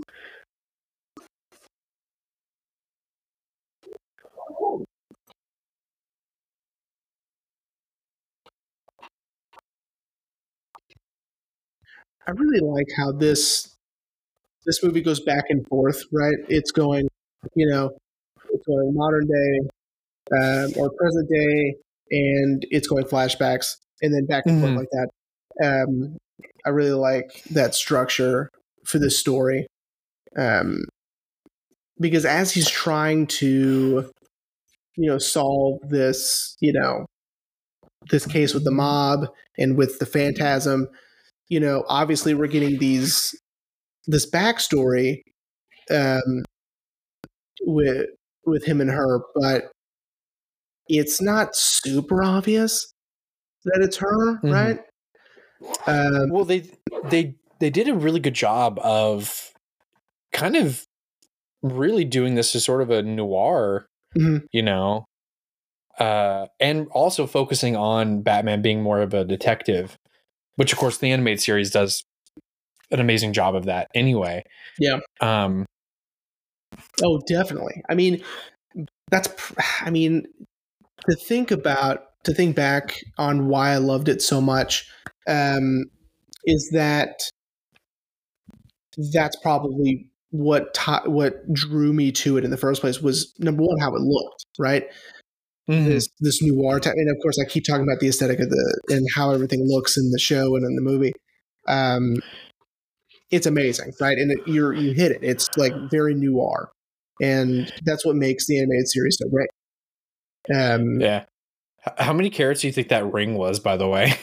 I really like how this this movie goes back and forth, right? It's going, you know, it's going modern day um, or present day, and it's going flashbacks, and then back and mm-hmm. forth like that. Um, I really like that structure for this story, um, because as he's trying to, you know, solve this, you know, this case with the mob and with the Phantasm, you know, obviously we're getting these this backstory um, with with him and her, but it's not super obvious that it's her, mm-hmm. right? Um, well, they they they did a really good job of kind of really doing this as sort of a noir, mm-hmm. you know, uh, and also focusing on Batman being more of a detective, which of course the animated series does an amazing job of that anyway. Yeah. Um. Oh, definitely. I mean, that's. I mean, to think about, to think back on why I loved it so much, um, is that that's probably what ta- what drew me to it in the first place. Was number one, how it looked, right? Mm-hmm. This this noir, t- and of course, I keep talking about the aesthetic of the and how everything looks in the show and in the movie. Um, it's amazing, right? And it, you're you hit it. It's like very noir, and that's what makes the animated series so great. Um, yeah. How many carats do you think that ring was, by the way?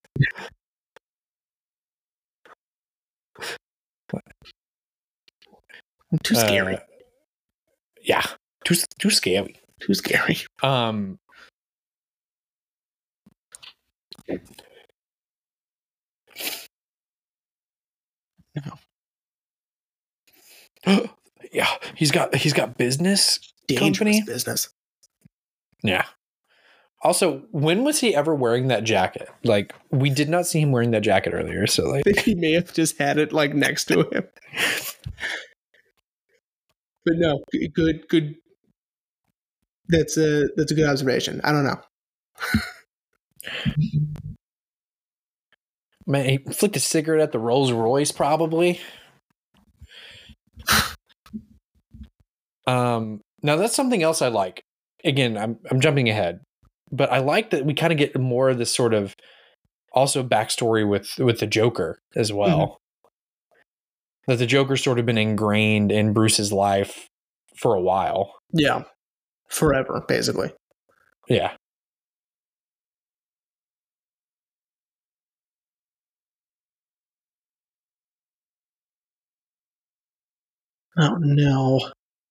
Too scary. Uh, yeah, too too scary. Too scary. Um. No. Yeah, he's got he's got business. Dangerous company. business. Yeah. Also, when was he ever wearing that jacket? Like, we did not see him wearing that jacket earlier. So, like, I think he may have just had it like next to him. But no, good, good. That's a that's a good observation. I don't know. Man, he flicked a cigarette at the Rolls Royce, probably. um. Now that's something else I like. Again, I'm I'm jumping ahead, but I like that we kind of get more of this sort of also backstory with with the Joker as well. Mm-hmm. That the Joker's sort of been ingrained in Bruce's life for a while. Yeah. Forever, basically. Yeah. Oh, no.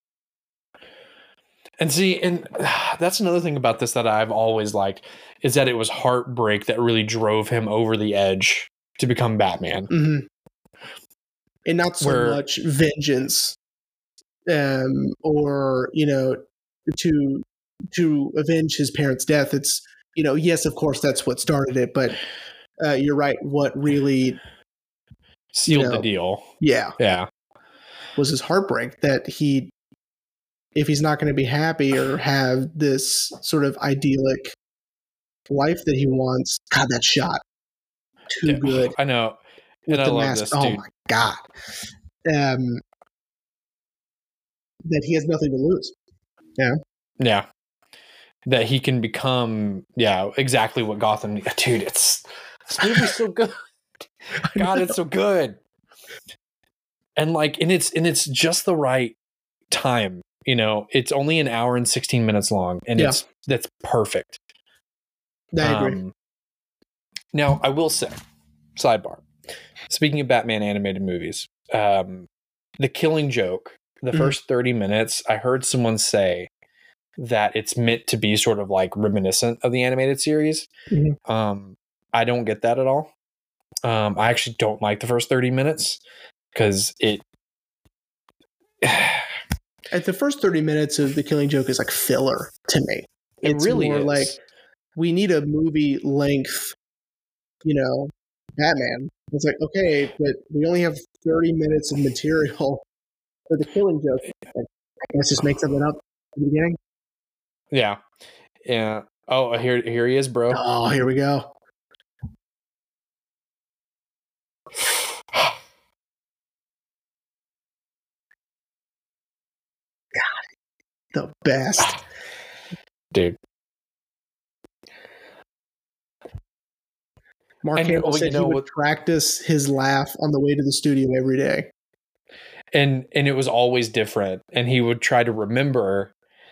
And see, and that's another thing about this that I've always liked is that it was heartbreak that really drove him over the edge to become Batman. Mm-hmm. And not so Where, much vengeance um, or, you know, to to avenge his parents' death. It's, you know, yes, of course, that's what started it. But uh, you're right. What really sealed you know, the deal. Yeah. Yeah. Was his heartbreak that he, if he's not going to be happy or have this sort of idyllic life that he wants, God, that shot. Too yeah, good. I know. With and the I love mask. This, oh dude. my God. Um, that he has nothing to lose. Yeah. Yeah. That he can become, yeah, exactly what Gotham. Dude, it's this movie's so good. God, it's so good. And like, and it's and it's just the right time. You know, it's only an hour and sixteen minutes long, and yeah. it's that's perfect. I agree. Um, now, I will say, sidebar. Speaking of Batman animated movies, um, The Killing Joke, the mm-hmm. first thirty minutes, I heard someone say that it's meant to be sort of like reminiscent of the animated series. Mm-hmm. Um, I don't get that at all. Um, I actually don't like the first thirty minutes because it. At the first thirty minutes of The Killing Joke is like filler to me. It it's really more is. Like we need a movie length, you know, Batman. It's like, okay, but we only have thirty minutes of material for The Killing Joke. Like, let's just make something up at the beginning. Yeah. Yeah. Oh, here, here he is, bro. Oh, here we go. God, the best. Dude. Mark and, Hamill well, said you know, he would practice his laugh on the way to the studio every day. And and it was always different. And he would try to remember,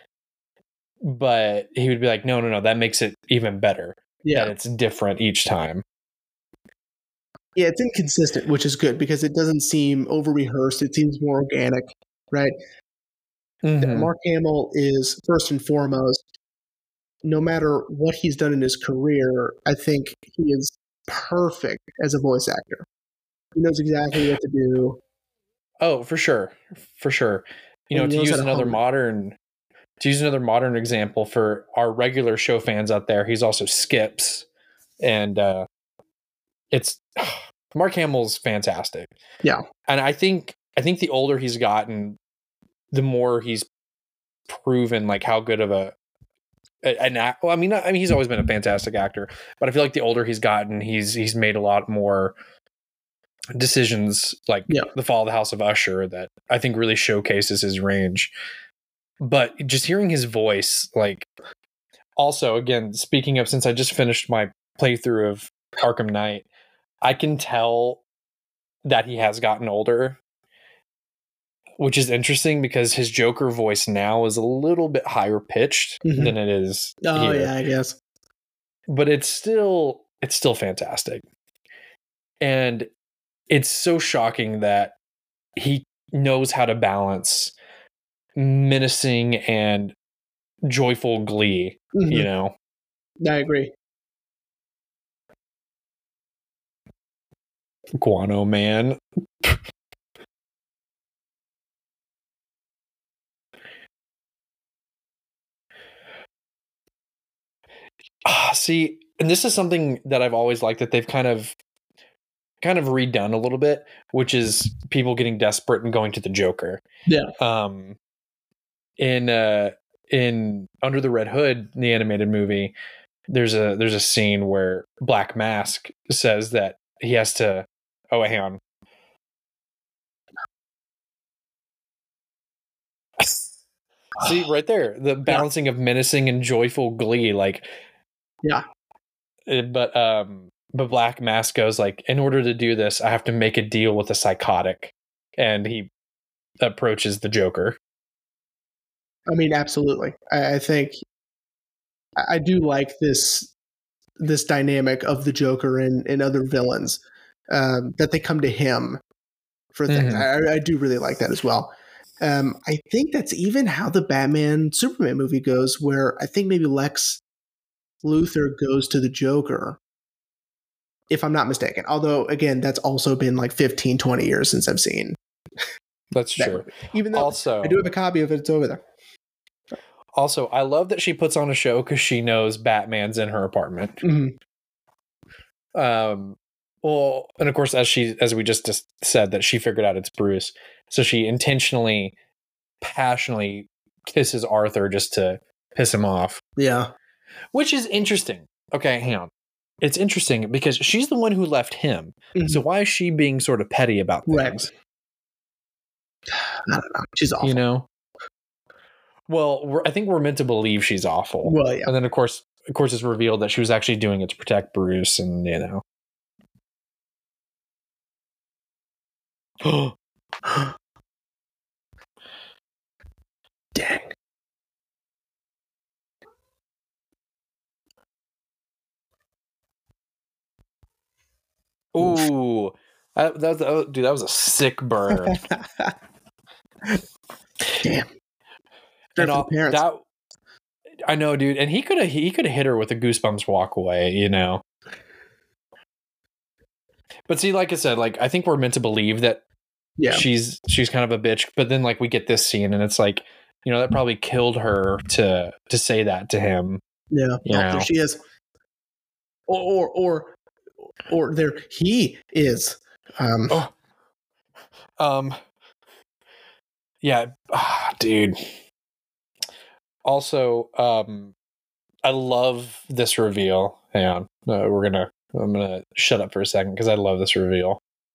but he would be like, no, no, no, that makes it even better. Yeah. That it's different each time. Yeah, it's inconsistent, which is good because it doesn't seem over rehearsed. It seems more organic, right? Mm-hmm. Mark Hamill is first and foremost, no matter what he's done in his career, I think he is perfect as a voice actor. He knows exactly what to do. Oh, for sure, for sure. You know, And he to knows how use to another hone it. modern, to use another modern example for our regular show fans out there, he's also Skips, and uh, it's Mark Hamill's fantastic. Yeah. And I think I think the older he's gotten, the more he's proven like how good of a an act. Well, I mean, I mean, he's always been a fantastic actor, but I feel like the older he's gotten, he's he's made a lot more decisions, like Yeah. The Fall of the House of Usher, that I think really showcases his range. But just hearing his voice, like, also again, speaking of, since I just finished my playthrough of Arkham Knight, I can tell that he has gotten older, which is interesting because his Joker voice now is a little bit higher pitched Mhm. than it is Oh here. yeah, I guess. But it's still it's still fantastic. And it's so shocking that he knows how to balance menacing and joyful glee, Mhm. you know. I agree. Guano Man. Ah, see, and this is something that I've always liked, that they've kind of kind of redone a little bit, which is people getting desperate and going to the Joker. Yeah. Um in uh in Under the Red Hood, the animated movie, there's a there's a scene where Black Mask says that he has to oh wait, hang on. See, right there, the balancing yeah. of menacing and joyful glee, like, yeah. It, but um, but Black Mask goes like, in order to do this, I have to make a deal with a psychotic, and he approaches the Joker. I mean, absolutely. I, I think I do like this this dynamic of the Joker and, and other villains, um, that they come to him for things. Mm-hmm. I, I do really like that as well. Um, I think that's even how the Batman Superman movie goes, where I think maybe Lex Luthor goes to the Joker, if I'm not mistaken. Although, again, that's also been like fifteen, twenty years since I've seen. That's that true. Movie. Even though also, I do have a copy of it, it's over there. Also, I love that she puts on a show because she knows Batman's in her apartment. Mm-hmm. Um, well, and of course, as she as we just, just said, that she figured out it's Bruce, so she intentionally, passionately kisses Arthur just to piss him off. Yeah, which is interesting. Okay, hang on. It's interesting because she's the one who left him. Mm-hmm. So why is she being sort of petty about things? Right. I don't know. She's awful. You know. Well, we're, I think we're meant to believe she's awful. Well, yeah. And then, of course, of course, it's revealed that she was actually doing it to protect Bruce, and you know. Dang. Ooh, that, that was, oh, dude, that was a sick burn. Damn. And all, that, I know, dude, and he could have he could have hit her with a Goosebumps walk away, you know. But see, like I said, like I think we're meant to believe that yeah. she's she's kind of a bitch, but then like we get this scene, and it's like, you know, that probably killed her to to say that to him. Yeah, you oh, know? There she is. Or or or or there he is. Um, oh. um yeah, ah, dude. Also, um, I love this reveal. Hang on, uh, we're gonna. I'm gonna shut up for a second because I love this reveal.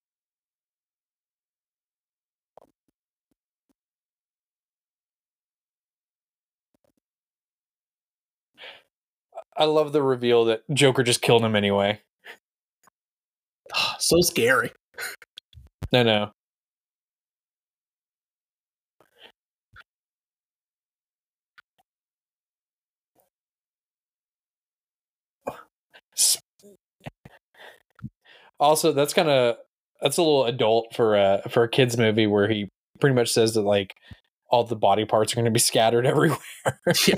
I love the reveal that Joker just killed him anyway. So scary. No, no. Also, that's kind of that's a little adult for a for a kids movie where he pretty much says that like all the body parts are going to be scattered everywhere. Yeah.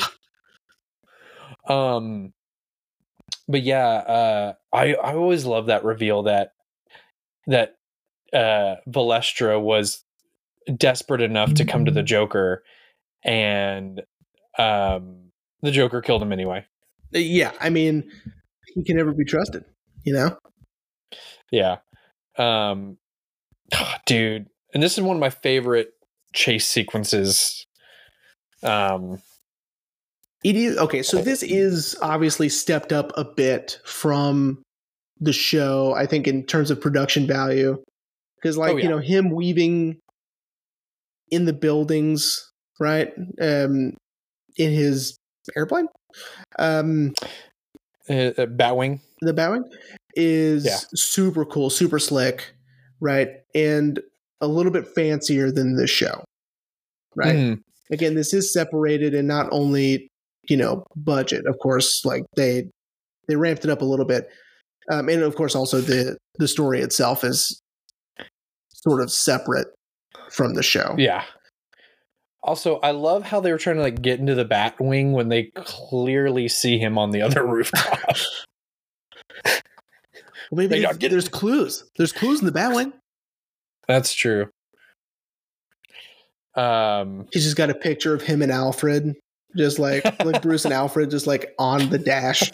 Um. But yeah, uh, I I always love that reveal that that uh, Valestra was desperate enough to come to the Joker, and um, the Joker killed him anyway. Yeah, I mean, he can never be trusted, you know? Yeah. Um, dude, and this is one of my favorite chase sequences. Um, it is okay. So this is obviously stepped up a bit from the show, I think, in terms of production value, because, like, oh, yeah. you know, him weaving in the buildings, right? Um, in his airplane, um, uh, Batwing, the Batwing is yeah. super cool, super slick, right? And a little bit fancier than the show, right? Mm. Again, this is separated, and not only, you know, budget, of course, like they they ramped it up a little bit, um, and of course also the the story itself is sort of separate from the show. Yeah. Also, I love how they were trying to like get into the Batwing when they clearly see him on the other rooftop. Well, maybe there's, there's clues. There's clues in the Batwing. That's true. Um, He's just got a picture of him and Alfred, just like like Bruce and Alfred, just like on the dash,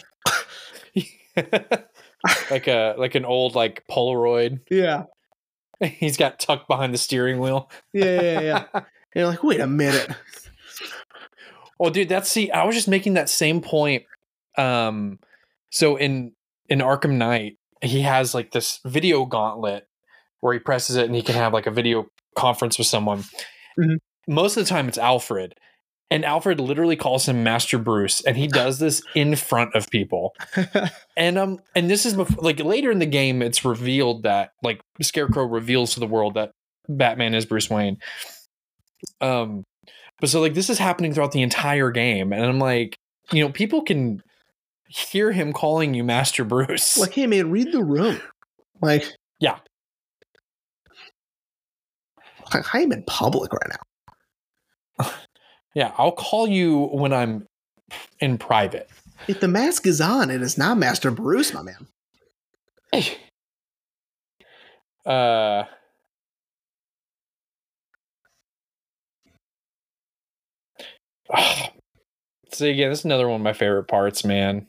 like a like an old like Polaroid. Yeah, he's got tucked behind the steering wheel. Yeah, yeah, yeah. And you're like, wait a minute. Well, dude, that's see, I was just making that same point. Um, so in in Arkham Knight, he has like this video gauntlet where he presses it and he can have like a video conference with someone. Mm-hmm. Most of the time it's Alfred, and Alfred literally calls him Master Bruce, and he does this in front of people. and um and this is before, like later in the game it's revealed that like Scarecrow reveals to the world that Batman is Bruce Wayne. Um but so like this is happening throughout the entire game, and I'm like, you know, people can hear him calling you Master Bruce. Like, hey man, read the room. Like, yeah. I'm in public right now. Yeah, I'll call you when I'm in private. If the mask is on, it is not Master Bruce, my man. Hey. Uh. Oh. See, again, this is another one of my favorite parts, man.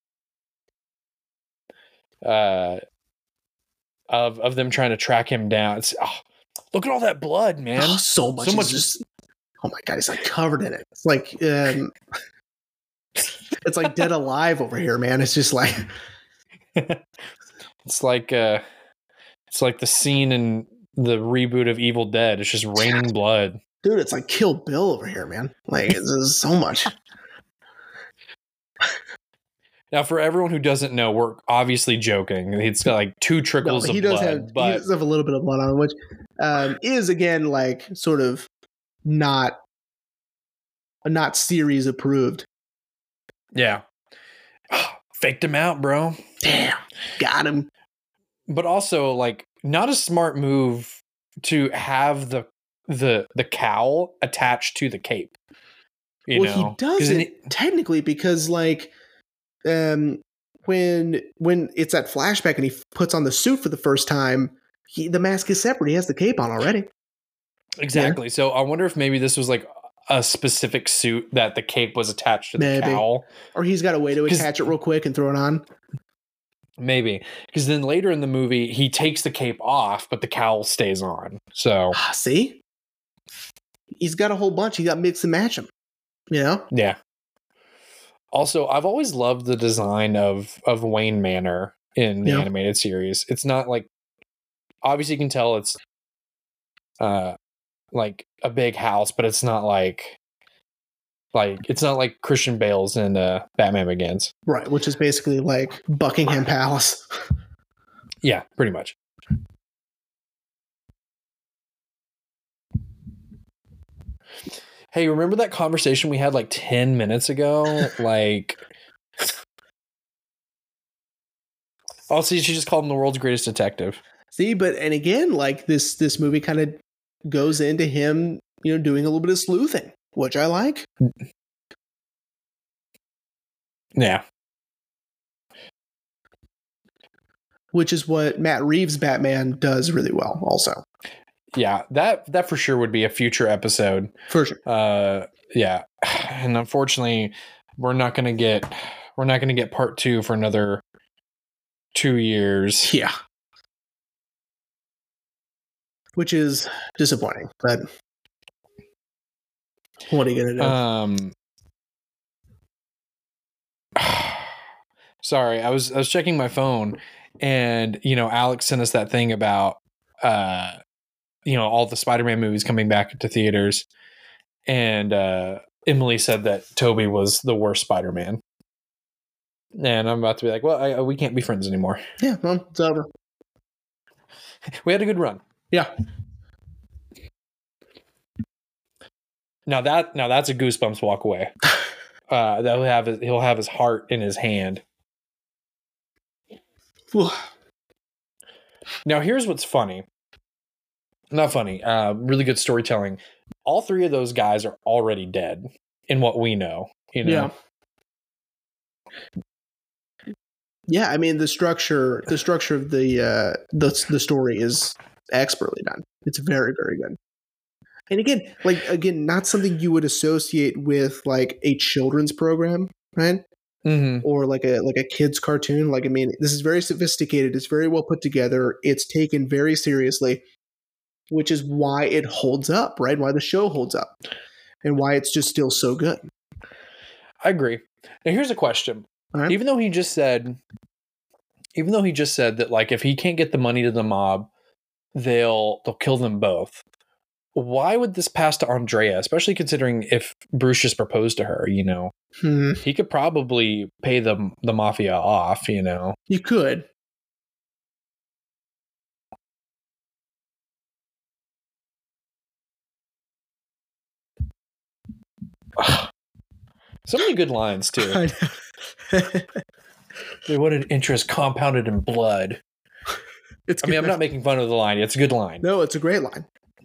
Uh, of of them trying to track him down. It's, oh, look at all that blood, man. Oh, so much. So much. Just, oh my god, he's like covered in it. It's like, um, it's like Dead Alive over here, man. It's just like, it's like, uh, it's like the scene in the reboot of Evil Dead. It's just raining blood, dude. It's like Kill Bill over here, man. Like, there's so much. Now, for everyone who doesn't know, we're obviously joking. It's got like two trickles no, he of does blood. Have, but... He does have a little bit of blood on him, which um, is, again, like sort of not not series approved. Yeah. Faked him out, bro. Damn. Got him. But also, like, not a smart move to have the the the cowl attached to the cape. You well, know? He does it, it technically because, like, um, when when it's that flashback and he puts on the suit for the first time, he, the mask is separate. He has the cape on already. Exactly. Yeah. So I wonder if maybe this was like a specific suit that the cape was attached to maybe. the cowl, or he's got a way to attach it real quick and throw it on. Maybe, because then later in the movie he takes the cape off, but the cowl stays on. So ah, see, he's got a whole bunch. He got mix and match them. You know? Yeah. Also, I've always loved the design of of Wayne Manor in the yeah. animated series. It's not like, obviously you can tell it's uh like a big house, but it's not like like it's not like Christian Bale's in uh, Batman Begins, right? Which is basically like Buckingham Palace. Yeah, pretty much. Hey, remember that conversation we had like ten minutes ago? Like, Oh, see, she just called him the world's greatest detective. See, but and again, like this this movie kind of goes into him, you know, doing a little bit of sleuthing, which I like. Yeah. Which is what Matt Reeves' Batman does really well, also. Yeah, that that for sure would be a future episode. For sure. Uh, yeah, and unfortunately, we're not gonna get we're not gonna get part two for another two years. Yeah. Which is disappointing, but what are you gonna do? Um, sorry, I was I was checking my phone, and you know, Alex sent us that thing about uh, you know, all the Spider-Man movies coming back into theaters, and uh, Emily said that Toby was the worst Spider-Man, and I'm about to be like, well, I, we can't be friends anymore. Yeah, well, it's over. We had a good run. Yeah. Now that now that's a goosebumps walk away. Uh, that he'll have his, he'll have his heart in his hand. Now here's what's funny. Not funny. Uh, really good storytelling. All three of those guys are already dead in what we know. You know. Yeah. Yeah, I mean the structure the structure of the uh the the story is expertly done. It's very, very good. And again, like again, not something you would associate with like a children's program, right? Mm-hmm. Or like a like a kid's cartoon. Like I mean, this is very sophisticated. It's very well put together. It's taken very seriously, which is why it holds up, right? Why the show holds up, and why it's just still so good. I agree. Now here's a question. Right. Even though he just said, even though he just said that like if he can't get the money to the mob, they'll they'll kill them both. Why would this pass to Andrea, especially considering if Bruce just proposed to her, you know? Hmm. He could probably pay the the mafia off, you know. You could. So many good lines too. I know. They wanted interest compounded in blood. It's I mean, I'm not making fun of the line. It's a good line. No, it's a great line.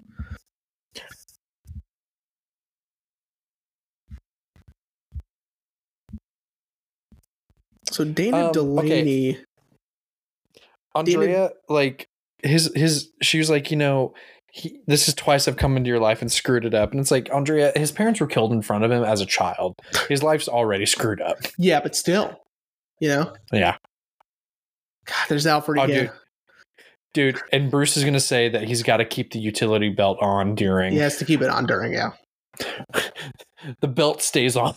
So Dana Um, Delaney. okay. Andrea, like his his she was like, you know, he, this is twice I've come into your life and screwed it up. And it's like, Andrea, his parents were killed in front of him as a child. His life's already screwed up. Yeah, but still, you know. Yeah. God, there's Alfred Oh, again. Dude. Dude, and Bruce is going to say that he's got to keep the utility belt on during. He has to keep it on during, yeah. The belt stays on.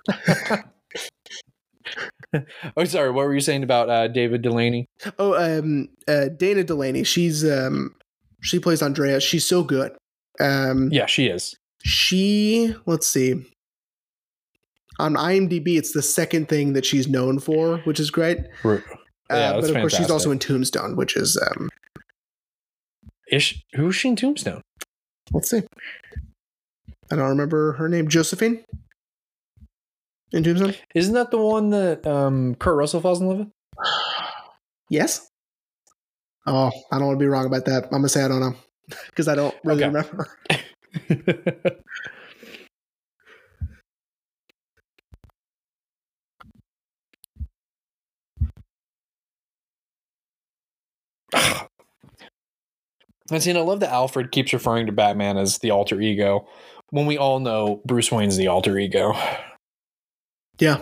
Oh, sorry. What were you saying about uh, David Delaney? Oh, um, uh, Dana Delaney. She's um, she plays Andrea. She's so good. Um, Yeah, she is. She, let's see. On IMDb, it's the second thing that she's known for, which is great. Yeah, uh, that's but of course, she's fantastic. also in Tombstone, which is um, Is she, who is she in Tombstone? let's see. I don't remember her name. Josephine in Tombstone. Isn't that the one that um, Kurt Russell falls in love with? Yes. Oh, I don't want to be wrong about that. I'm gonna say I don't know because I don't really Okay. remember. And see, and I love that Alfred keeps referring to Batman as the alter ego when we all know Bruce Wayne's the alter ego. Yeah.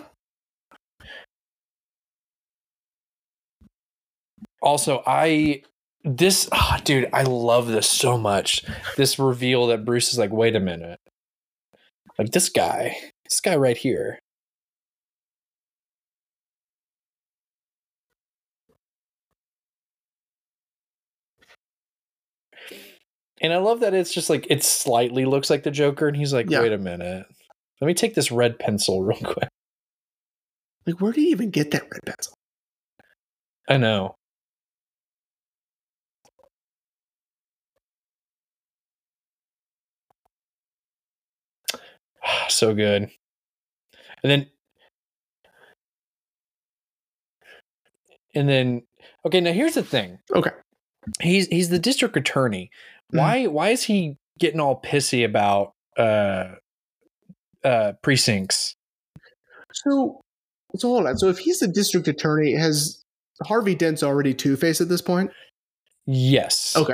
Also, I this oh, dude, I love this so much. This reveal that Bruce is like, wait a minute, like this guy, this guy right here. And I love that it's just like it slightly looks like the Joker, and he's like, Yeah. wait a minute, let me take this red pencil real quick. Like, where do you even get that red pencil? I know. So good. And then and then Okay, now here's the thing. Okay. He's he's the district attorney. Mhm. Why why is he getting all pissy about uh uh precincts? So, so hold on. So if he's the district attorney, has Harvey Dent's already Two-Face at this point? Yes. Okay.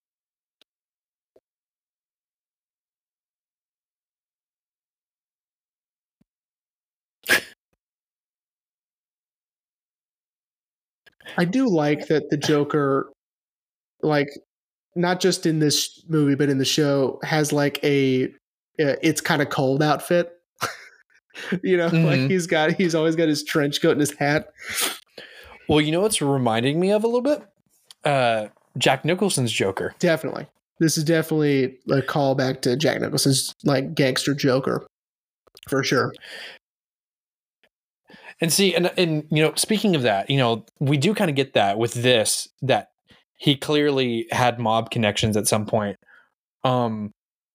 I do like that the Joker, like, not just in this movie, but in the show, has like a uh, it's kind of cold outfit. You know, mm-hmm. like he's got he's always got his trench coat and his hat. Well, you know what's reminding me of a little bit? Uh, Jack Nicholson's Joker. Definitely. This is definitely a callback to Jack Nicholson's like gangster Joker. For sure. And see, and and you know, speaking of that, you know, we do kind of get that with this, that he clearly had mob connections at some point. Um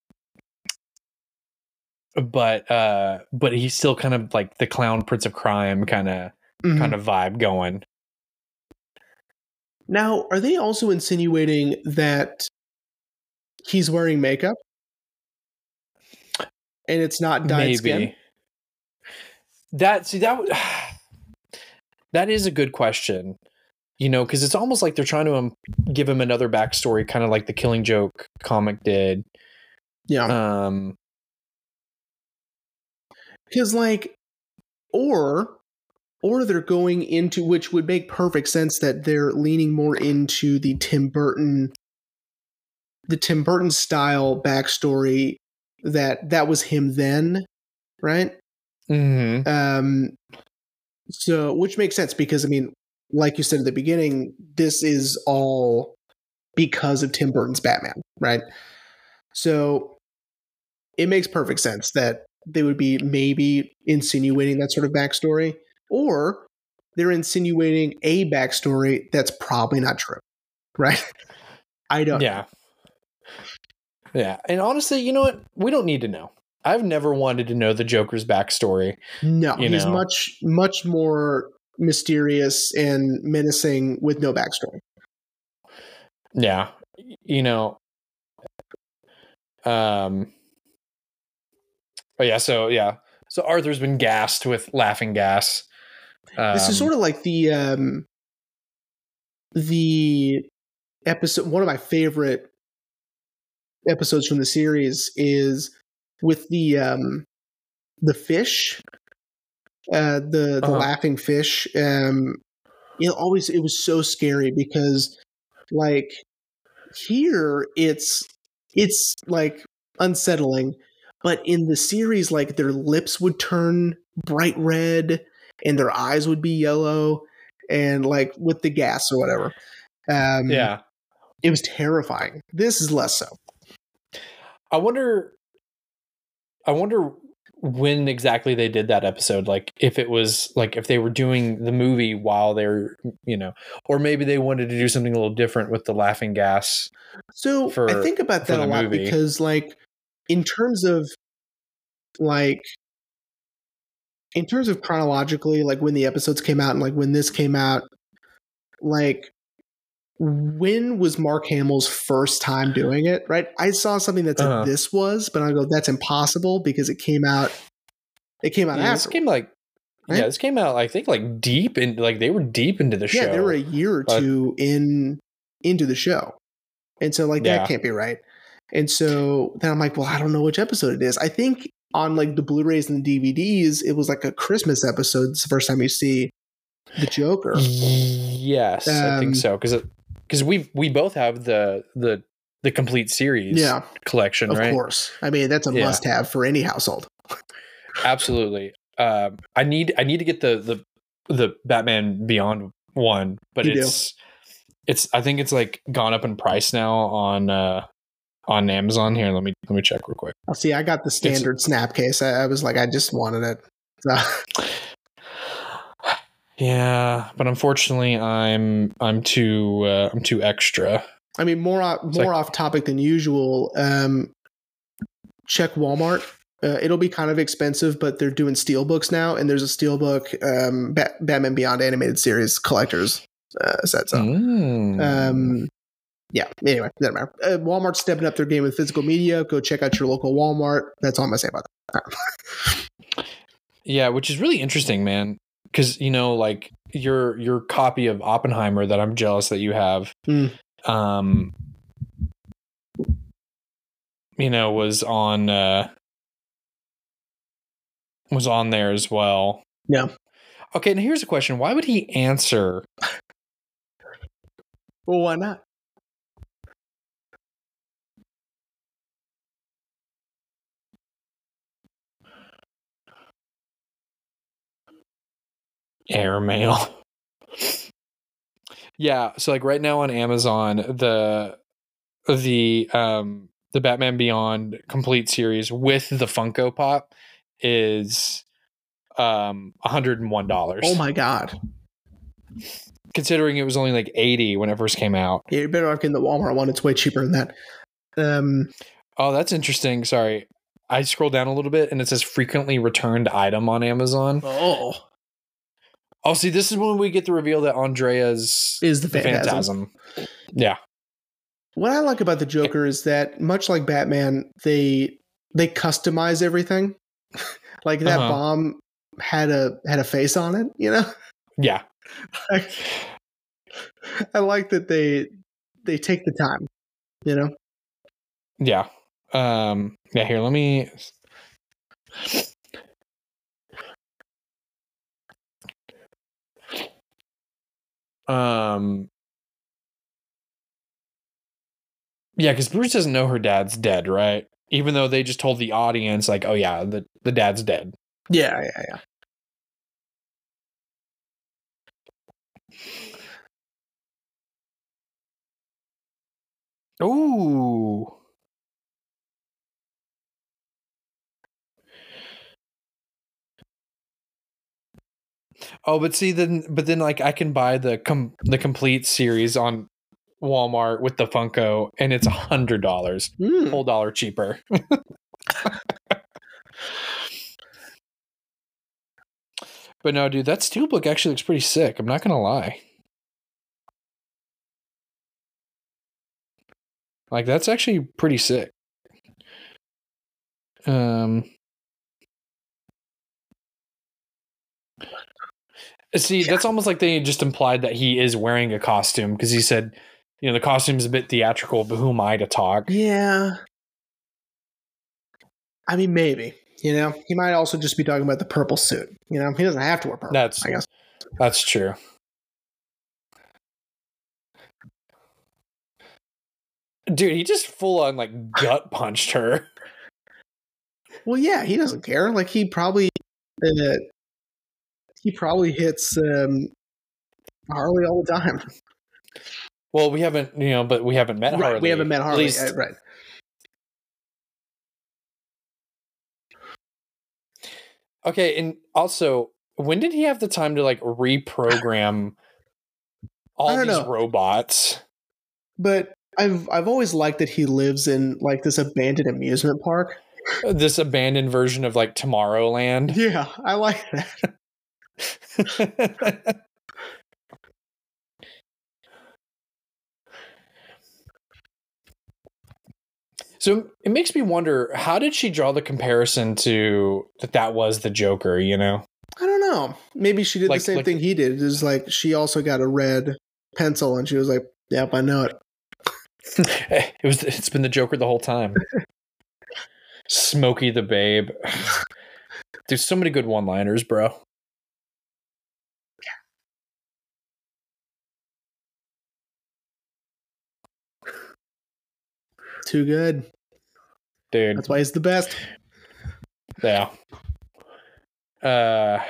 but uh but he's still kind of like the clown prince of crime kind of mm-hmm. kind of vibe going. Now, are they also insinuating that he's wearing makeup and it's not dyed Maybe. skin? That see that that is a good question, you know, because it's almost like they're trying to um, give him another backstory, kind of like the Killing Joke comic did. Yeah. Um. Because like, or or they're going into, which would make perfect sense, that they're leaning more into the Tim Burton, the Tim Burton style backstory, that that was him then, right? Mm-hmm. Um, so, which makes sense because, I mean, like you said at the beginning, this is all because of Tim Burton's Batman, right? So it makes perfect sense that they would be maybe insinuating that sort of backstory, or they're insinuating a backstory that's probably not true, right? I don't yeah. know. Yeah. And honestly, you know what? We don't need to know. I've never wanted to know the Joker's backstory. No, you he's know? much, much more mysterious and menacing with no backstory. Yeah. You know, um, oh yeah. So, yeah. So Arthur's been gassed with laughing gas. Um, this is sort of like the, um, the episode, one of my favorite episodes from the series is with the, um, the fish, uh, the, the uh-huh. laughing fish. Um, you know, always, it was so scary because like here it's, it's like unsettling, but in the series, like their lips would turn bright red and their eyes would be yellow and like with the gas or whatever. Um, yeah. It was terrifying. This is less so. I wonder, I wonder when exactly they did that episode. Like if it was like, if they were doing the movie while they're, you know, or maybe they wanted to do something a little different with the laughing gas. So for, I think about that a lot movie. Because like in terms of like, in terms of chronologically, like when the episodes came out and like when this came out, like when was Mark Hamill's first time doing it? Right. I saw something that said uh-huh. this was, but I go, that's impossible because it came out, it came out yeah, after. This came like, right? yeah, this came out, I think like deep in, like they were deep into the show. Yeah, they were a year or two but, in, into the show. And so like, yeah. that can't be right. And so then I'm like, well, I don't know which episode it is. I think on like the Blu-rays and the D V Ds, it was like a Christmas episode. It's the first time you see the Joker. Yes, um, I think so. Because because we we both have the the the complete series yeah, collection, of right? Of course. I mean, that's a yeah. must-have for any household. Absolutely. Um, I need I need to get the the the Batman Beyond one, but you it's do. it's I think it's like gone up in price now on uh, on Amazon. Here, let me let me check real quick. I'll see. I got the standard it's, snap case. I, I was like, I just wanted it. So. Yeah, but unfortunately, I'm I'm too uh, I'm too extra. I mean, more off, more like, off topic than usual. Um, check Walmart. Uh, it'll be kind of expensive, but they're doing steelbooks now, and there's a steelbook um, Bat- Batman Beyond animated series collectors uh, said so. Mm. Um, yeah. Anyway, doesn't matter. Uh, Walmart's stepping up their game with physical media. Go check out your local Walmart. That's all I'm gonna say about that. Yeah, which is really interesting, man. Because you know, like your your copy of Oppenheimer that I'm jealous that you have, Mm. um, you know, was on uh, was on there as well. Yeah. Okay, and here's a question: why would he answer? Well, why not? Airmail. Yeah, so like right now on Amazon, the the um the Batman Beyond complete series with the Funko Pop is um one hundred one dollars. Oh my god. Considering it was only like eighty when it first came out. Yeah, you're better off getting the Walmart one. It's way cheaper than that. Um, oh, that's interesting. Sorry. I scrolled down a little bit and it says frequently returned item on Amazon. Oh. Oh, see, this is when we get the reveal that Andrea's Is the Phantasm. Phantasm. Yeah. What I like about the Joker is that, much like Batman, they they customize everything. Like that uh-huh. bomb had a had a face on it, you know? Yeah. I, I like that they they take the time, you know? Yeah. Um, yeah, here, let me... Um... Yeah, because Bruce doesn't know her dad's dead, right? Even though they just told the audience, like, oh yeah, the, the dad's dead. Yeah, yeah, yeah. Ooh. Oh, but see, then, but then, like, I can buy the com- the complete series on Walmart with the Funko, and it's a hundred dollars, mm. whole dollar cheaper. But no, dude, that steelbook actually looks pretty sick. I'm not gonna lie. Like, that's actually pretty sick. Um. See, yeah. That's almost like they just implied that he is wearing a costume because he said, you know, the costume's a bit theatrical, but who am I to talk? Yeah. I mean, maybe. You know, he might also just be talking about the purple suit. You know, he doesn't have to wear purple. That's, I guess. That's true. Dude, he just full on like gut punched her. Well, yeah, he doesn't care. Like he probably, uh, he probably hits um, Harley all the time. Well, we haven't, you know, but we haven't met right, Harley. We haven't met Harley, least... uh, right? Okay, and also, when did he have the time to like reprogram all these know. robots? But I've I've always liked that he lives in like this abandoned amusement park. This abandoned version of like Tomorrowland. Yeah, I like that. So it makes me wonder, how did she draw the comparison to that that was the Joker, you know? I don't know. Maybe she did like, the same like, thing he did. Is like she also got a red pencil and she was like, yep, I know it. It was it's been the Joker the whole time. Smokey the Babe. There's so many good one-liners, bro. Too good. Dude. That's why he's the best. Yeah. Uh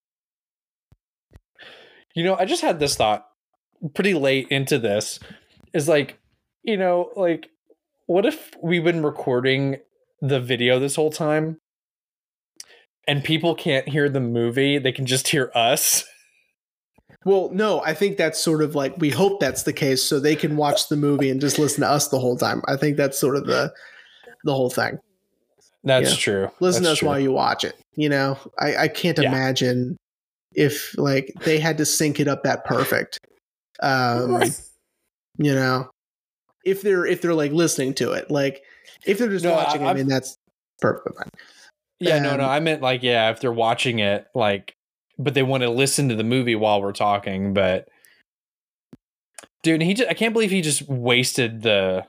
You know, I just had this thought pretty late into this. Is like, you know, like, what if we've been recording the video this whole time and people can't hear the movie, they can just hear us? Well, no, I think that's sort of like, we hope that's the case so they can watch the movie and just listen to us the whole time. I think that's sort of the the whole thing. That's you know? true. Listen that's to us true. while you watch it. You know, I, I can't yeah. imagine if like they had to sync it up that perfect. Um, Right. you know, if they're if they're like listening to it, like if they're just No, watching, I, I, I I've- mean that's perfectly fine. Yeah, no, no. Um, I meant like, yeah, if they're watching it, like, but they want to listen to the movie while we're talking. But dude, he just, I can't believe he just wasted the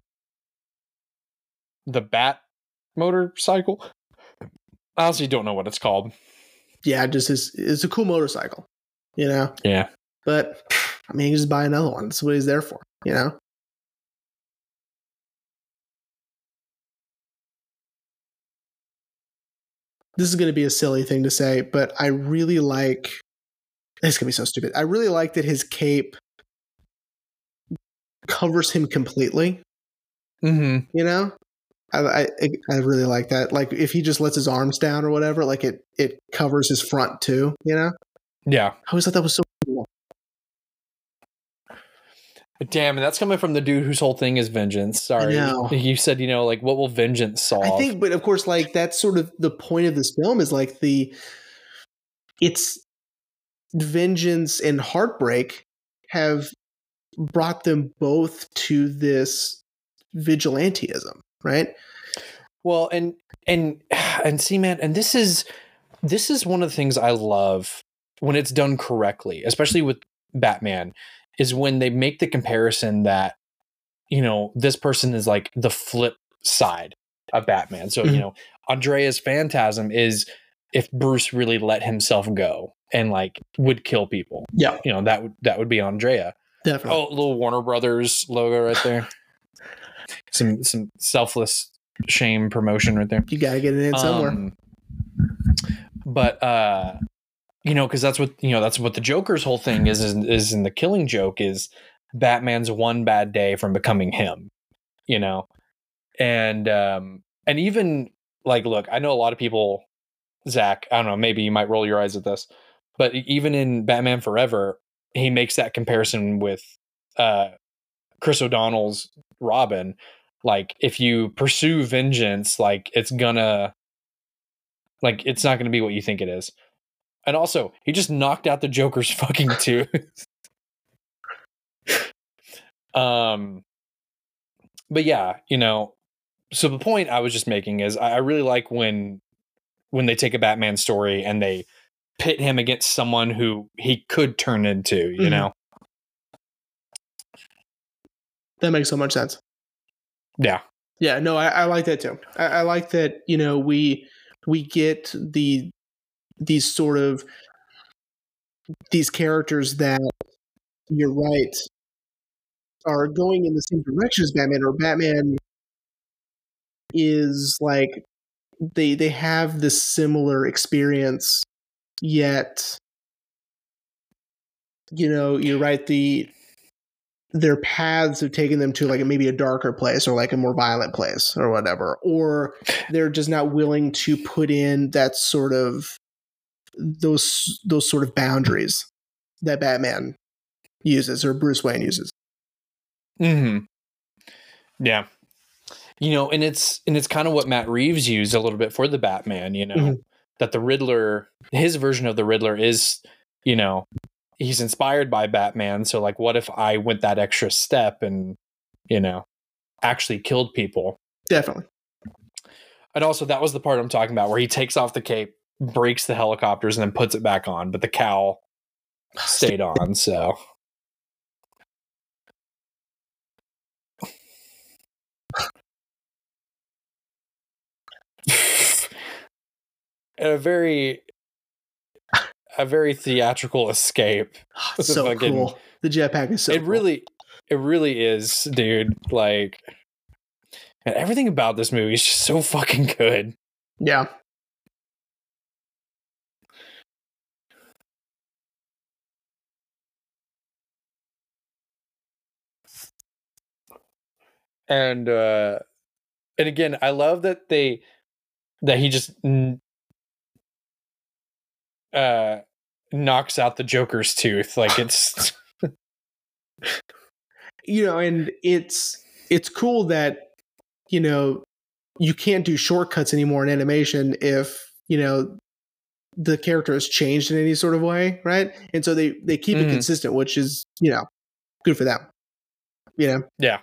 the bat motorcycle. I honestly don't know what it's called. Yeah, just is it's a cool motorcycle, you know. Yeah. But I mean, you just buy another one. That's what he's there for, you know. This is going to be a silly thing to say, but I really like. This is going to be so stupid. I really like that his cape covers him completely. Mm-hmm. You know, I, I I really like that. Like if he just lets his arms down or whatever, like it it covers his front too. You know. Yeah. I always thought that was so cool. Damn, and that's coming from the dude whose whole thing is vengeance. Sorry. I know. You said, you know, like, what will vengeance solve? I think, but of course, like that's sort of the point of this film is like the it's vengeance and heartbreak have brought them both to this vigilantism, right? Well, and and and see, man, and this is this is one of the things I love when it's done correctly, especially with Batman, is when they make the comparison that, you know, this person is like the flip side of Batman. So, Mhm. you know, Andrea's phantasm is if Bruce really let himself go and like would kill people. Yeah, You know, that would that would be Andrea. definitely. Oh, little Warner Brothers logo right there. Some some selfless shame promotion right there. You got to get it in somewhere. Um, but uh, you know, because that's what you know. That's what the Joker's whole thing is. Is, is in the Killing Joke is Batman's one bad day from becoming him. You know, and um, and even like, look, I know a lot of people. Zach, I don't know. Maybe you might roll your eyes at this, but even in Batman Forever, he makes that comparison with uh, Chris O'Donnell's Robin. Like, if you pursue vengeance, like it's gonna. Like, it's not going to be what you think it is. And also, he just knocked out the Joker's fucking tooth. um, but yeah, you know, so the point I was just making is I, I really like when when they take a Batman story and they pit him against someone who he could turn into, you Mhm. know? That makes so much sense. Yeah. Yeah, no, I, I like that too. I, I like that, you know, we we get the these sort of these characters that you're right are going in the same direction as Batman, or Batman is like they they have this similar experience, yet you know, you're right, the their paths have taken them to like maybe a darker place or like a more violent place or whatever, or they're just not willing to put in that sort of those those sort of boundaries that Batman uses or Bruce Wayne uses. Hmm. Yeah. You know, and it's and it's kind of what Matt Reeves used a little bit for the Batman, you know, Mhm. that the Riddler, his version of the Riddler is, you know, he's inspired by Batman. So like, what if I went that extra step and, you know, actually killed people? Definitely. And also that was the part I'm talking about where he takes off the cape, breaks the helicopters and then puts it back on, but the cowl stayed on. So a very a very theatrical escape. So Fucking- cool. The jetpack is so it cool. really it really is, dude. Like, and everything about this movie is just so fucking good. Yeah. And uh and again, I love that they that he just n- uh knocks out the Joker's tooth. Like, it's You know, and it's it's cool that, you know, you can't do shortcuts anymore in animation if, you know, the character has changed in any sort of way, right? And so they they keep it Mhm. consistent, which is, you know, good for them. You know? Yeah.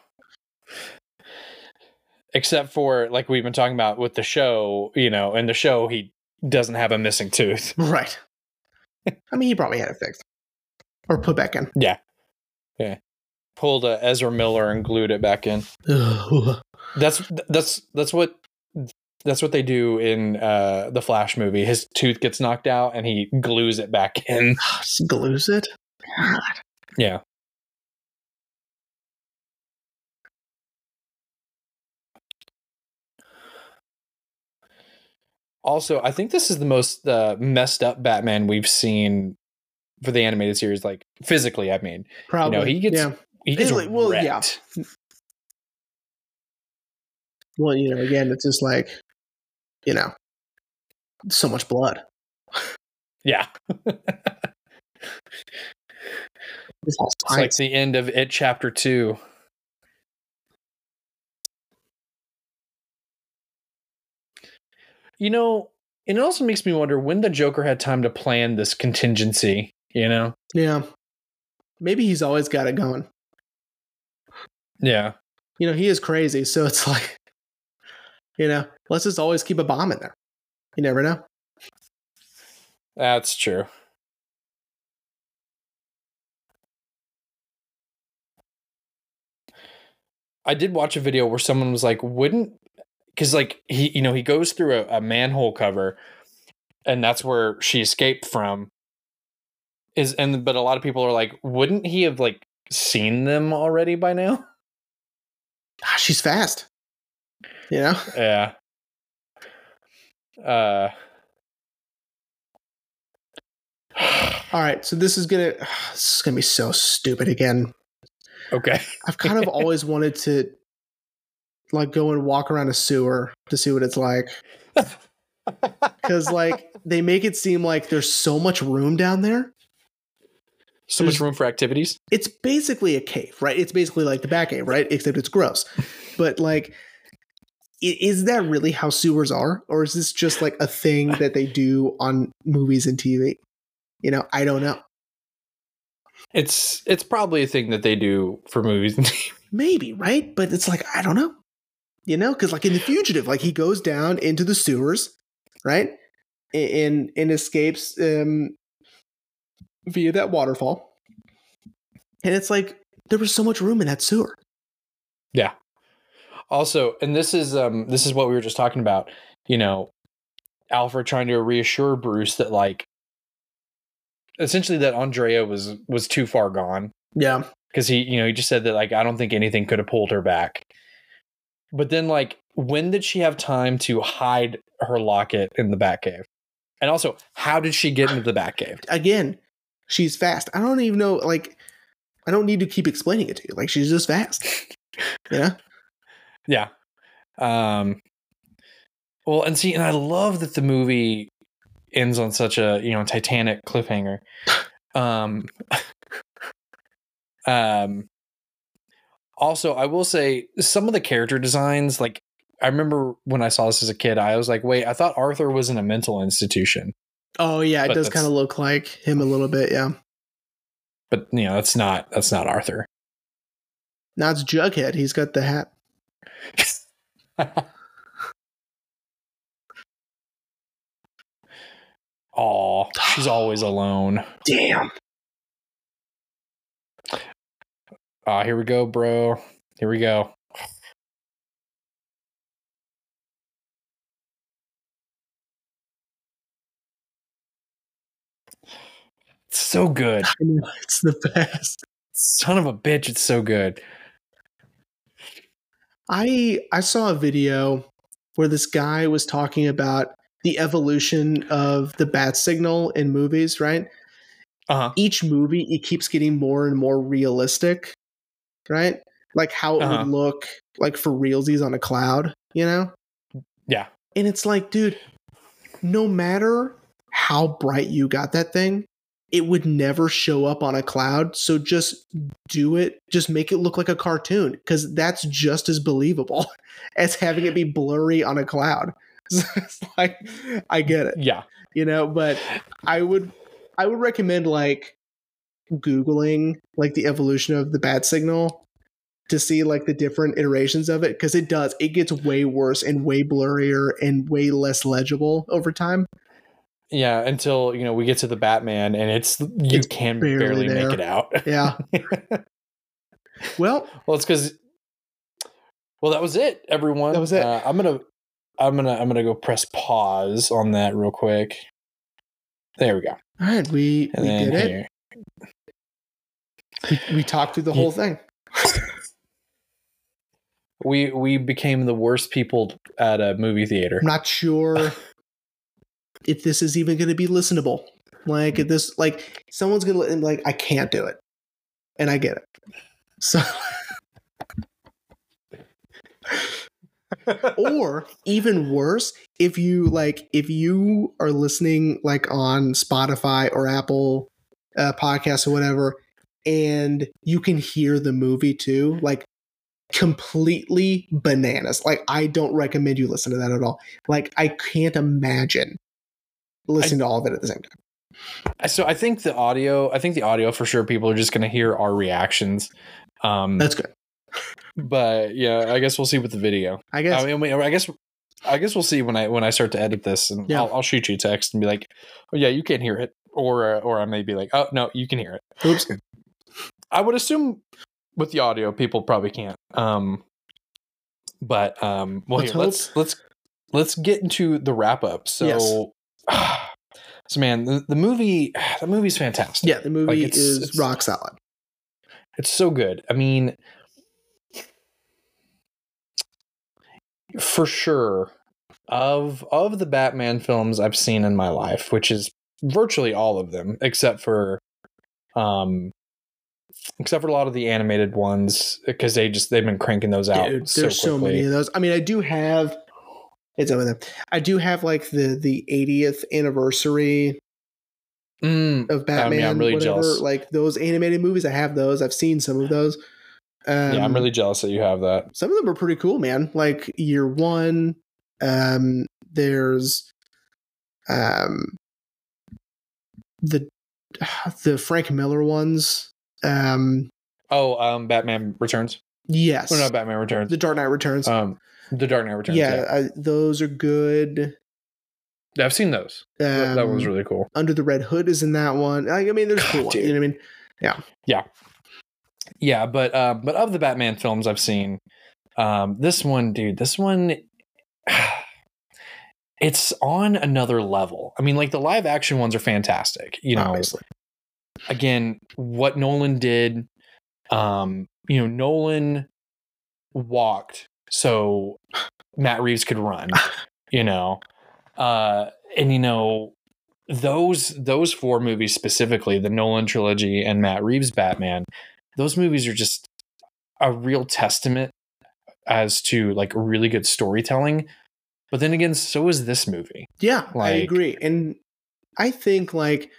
Except for, like we've been talking about with the show, you know, in the show, he doesn't have a missing tooth. Right. I mean, he probably had it fixed. Or put back in. Yeah. Yeah. Pulled a Ezra Miller and glued it back in. That's that's that's what that's what they do in uh, the Flash movie. His tooth gets knocked out and he glues it back in. Just glues it? God. Yeah. Also, I think this is the most uh, messed up Batman we've seen for the animated series, like physically. I mean, Probably. you know, he gets yeah. he gets Like, well, wrecked. yeah. Well, you know, again, it's just like, you know, so much blood. Yeah. It's It's like the end of It Chapter Two. You know, it also makes me wonder when the Joker had time to plan this contingency, you know? Yeah. Maybe he's always got it going. Yeah. You know, he is crazy, so it's like, you know, let's just always keep a bomb in there. You never know. That's true. I did watch a video where someone was like, wouldn't, because like he, you know, he goes through a, a manhole cover and that's where she escaped from. Is and but a lot of people are like, wouldn't he have like seen them already by now? Ah, she's fast. You know? Yeah. Uh All right, so this is gonna this is gonna be so stupid again. Okay. I've kind of always wanted to like go and walk around a sewer to see what it's like. Because like they make it seem like there's so much room down there. So much room for activities. It's basically a cave, right? It's basically like the Bat Cave, right? Except it's gross. But like, is that really how sewers are? Or is this just like a thing that they do on movies and T V? You know, I don't know. It's it's probably a thing that they do for movies and T V. Maybe, right? But it's like, I don't know. You know, because like in The Fugitive, like he goes down into the sewers, right? And, and escapes um, via that waterfall. And it's like, there was so much room in that sewer. Yeah. Also, and this is um this is what we were just talking about, you know, Alfred trying to reassure Bruce that like essentially that Andrea was was too far gone. Yeah. Because he, you know, he just said that like I don't think anything could have pulled her back. But then like when did she have time to hide her locket in the Batcave? And also, how did she get into the Batcave? Again, she's fast. I don't even know, like, I don't need to keep explaining it to you. Like, she's just fast. Yeah. Yeah. Um, well, and see, and I love that the movie ends on such a, you know, Titanic cliffhanger. Um, um, also, I will say some of the character designs, like, I remember when I saw this as a kid, I was like, wait, I thought Arthur was in a mental institution. Oh, yeah. It But does that's- kind of look like him a little bit. Yeah. But, you know, that's not, that's not Arthur. Now it's Jughead. He's got the hat. Aw, she's always alone. Damn. Ah, here we go, bro. Here we go. It's so good. I know, it's the best. Son of a bitch, it's so good. I I saw a video where this guy was talking about the evolution of the bat signal in movies, right? Uh-huh. Each movie, it keeps getting more and more realistic, right? Like how it Uh-huh. would look like for realsies on a cloud, you know? Yeah. And it's like, dude, no matter how bright you got that thing, it would never show up on a cloud. So just do it. Just make it look like a cartoon because that's just as believable as having it be blurry on a cloud. So it's like, I get it, Yeah. you know, but I would, I would recommend like Googling like the evolution of the bat signal to see like the different iterations of it, because it does. It gets way worse and way blurrier and way less legible over time. Yeah, until you know we get to the Batman, and it's you It's can barely barely there. make it out. Yeah. Well, well, it's because. Well, that was it, everyone. That was it. Uh, I'm gonna, I'm gonna, I'm gonna go press pause on that real quick. There we go. All right, we And we then did here. it. We, we talked through the whole thing. We we became the worst people at a movie theater. I'm not sure if this is even going to be listenable. Like if this, like someone's going to like, I can't do it, and I get it. So, or even worse, if you like, if you are listening like on Spotify or Apple uh, Podcasts or whatever, and you can hear the movie too, like. Completely bananas. Like I don't recommend you listen to that at all. Like I can't imagine listening I, to all of it at the same time. So I think the audio, I think the audio for sure. People are just going to hear our reactions. Um, That's good. But yeah, I guess we'll see with the video. I guess. I mean, I guess. I guess we'll see when I when I start to edit this, and yeah. I'll, I'll shoot you a text and be like, "Oh yeah, you can't hear it," or uh, or I may be like, "Oh no, you can hear it." Oops. I would assume. With the audio, people probably can't. Um, but um, well, let's here, let's let's let's get into the wrap up. So, yes. so man, the, the movie, the movie's fantastic. Yeah, the movie like it's, is it's, rock solid. It's so good. I mean, for sure, of of the Batman films I've seen in my life, which is virtually all of them, except for, um. Except for a lot of the animated ones, because they just they've been cranking those out. Dude, so there's so many of those. I mean, I do have it's over there. I do have like the the eightieth anniversary mm, of Batman. Um, yeah, I'm really whatever. jealous. Like those animated movies, I have those. I've seen some of those. Um, yeah, I'm really jealous that you have that. Some of them are pretty cool, man. Like Year One. Um, there's um the the Frank Miller ones. Um, oh, um, Batman Returns. Yes, oh, no, Batman Returns. The Dark Knight Returns. Um, The Dark Knight Returns. Yeah, yeah. I, those are good. Yeah, I've seen those. Um, that, that was really cool. Under the Red Hood is in that one. I, I mean, there's cool ones. You know what I mean? Yeah, yeah, yeah. But uh, but of the Batman films I've seen, um, this one, dude, this one. It's on another level. I mean, like the live action ones are fantastic. You know, obviously. Again, what Nolan did, um, you know, Nolan walked so Matt Reeves could run, you know, uh, and you know, those those four movies specifically, the Nolan trilogy and Matt Reeves Batman, those movies are just a real testament as to like really good storytelling. But then again, so is this movie. Yeah, like, I agree, and I think like.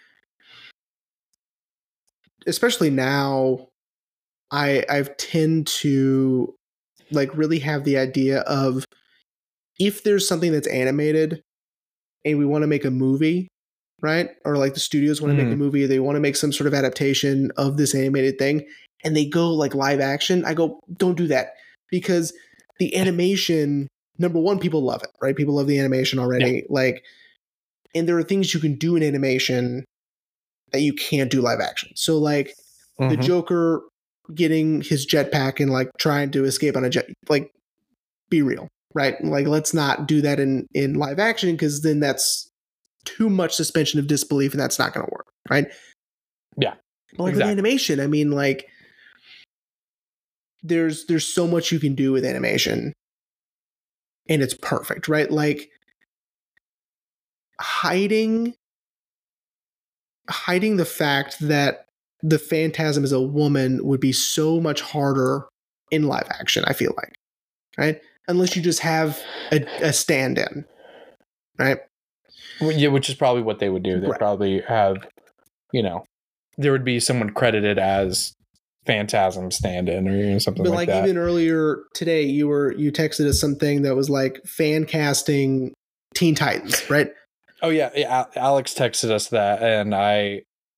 Especially now, I I've tend to like really have the idea of if there's something that's animated and we want to make a movie, right? Or like the studios want to mm. make a movie, they want to make some sort of adaptation of this animated thing, and they go like live action. I go, don't do that, because the animation, number one, people love it, right? People love the animation already, yeah. like, and there are things you can do in animation that you can't do live action. So like mm-hmm. the Joker getting his jetpack and like trying to escape on a jet, like be real, right? Like let's not do that in, in live action, because then that's too much suspension of disbelief and that's not going to work, right? Yeah. But like exactly. with animation, I mean like there's there's so much you can do with animation and it's perfect, right? Like hiding hiding the fact that the Phantasm is a woman would be so much harder in live action, I feel like, right? Unless you just have a, a stand-in, right? Well, yeah, which is probably what they would do. They'd right. probably have, you know, there would be someone credited as Phantasm stand-in or something but like, like that. Even earlier today, you were you texted us something that was like fan casting Teen Titans, right? Oh yeah, yeah. Alex texted us that, and I,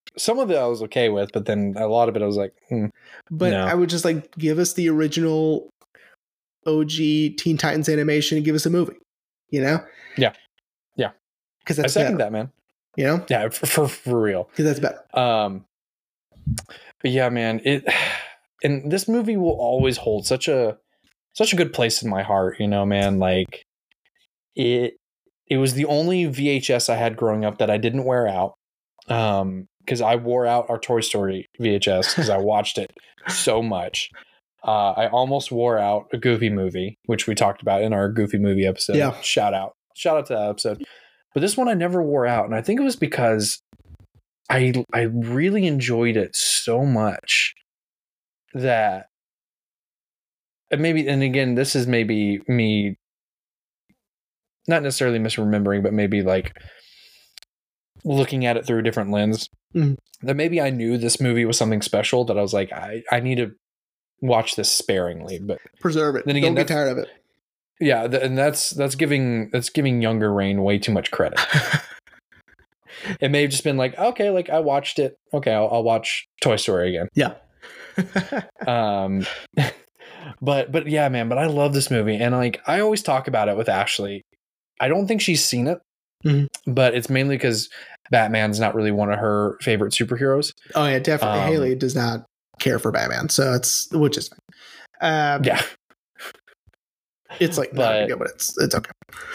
some of it I was okay with, but then a lot of it I was like, hmm, But no. I would just like give us the original O G Teen Titans animation and give us a movie, you know? Yeah. Yeah. Because I that's second better, that, man. you know? Yeah, for for, for real. Because that's better. Um, but yeah, man, it and this movie will always hold such a such a good place in my heart, you know, man. Like it it was the only V H S I had growing up that I didn't wear out. Um, because I wore out our Toy Story V H S because I watched it so much. Uh, I almost wore out a Goofy movie, which we talked about in our Goofy movie episode. Yeah. Shout out. Shout out to that episode. But this one I never wore out. And I think it was because I I really enjoyed it so much that and maybe, and again, this is maybe me not necessarily misremembering, but maybe like looking at it through a different lens. Mhm. That maybe I knew this movie was something special that I was like, I, I need to watch this sparingly. But Preserve it. then again, Don't get that's- tired of it. yeah, th- and that's that's giving that's giving younger Rain way too much credit. It may have just been like, okay, like I watched it. Okay, I'll, I'll watch Toy Story again. Yeah. Um, but but yeah, man. But I love this movie, and like I always talk about it with Ashley. I don't think she's seen it, Mhm. but it's mainly because Batman's not really one of her favorite superheroes. Oh yeah, definitely. Um, Haley does not care for Batman, so it's which is fine. Um, Yeah, it's like but- not good, but it's it's okay.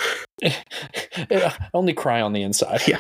I only cry on the inside. Yeah.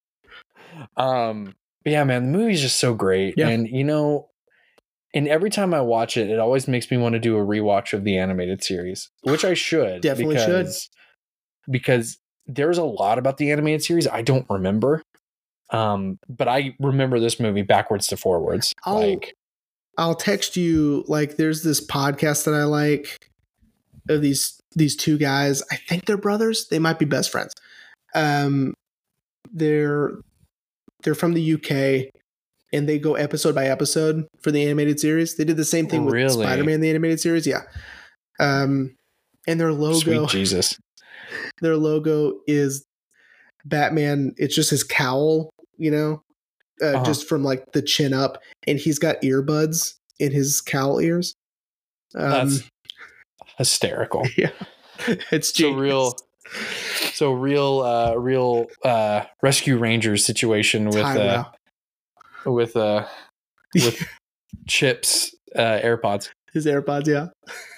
Um. But yeah, man, the movie's just so great, Yeah. and you know, and every time I watch it, it always makes me want to do a rewatch of the animated series, which I should Definitely should. because, because there's a lot about the animated series I don't remember. Um, but I remember this movie backwards to forwards. I'll- like, I'll text you. Like, there's this podcast that I like of these these two guys. I think they're brothers. They might be best friends. Um, they're they're from the U K, and they go episode by episode for the animated series. They did the same thing with Really? Spider-Man, the animated series. Yeah. Um, and their logo, sweet Jesus. their logo is Batman. It's just his cowl, you know, uh, Uh-huh. just from like the chin up, and he's got earbuds in his cowl ears. Um, That's hysterical. yeah, it's So genius. real, so real, uh, real uh, Rescue Rangers situation with uh, Tyrell. with uh, with Chip's uh, AirPods. His AirPods. Yeah,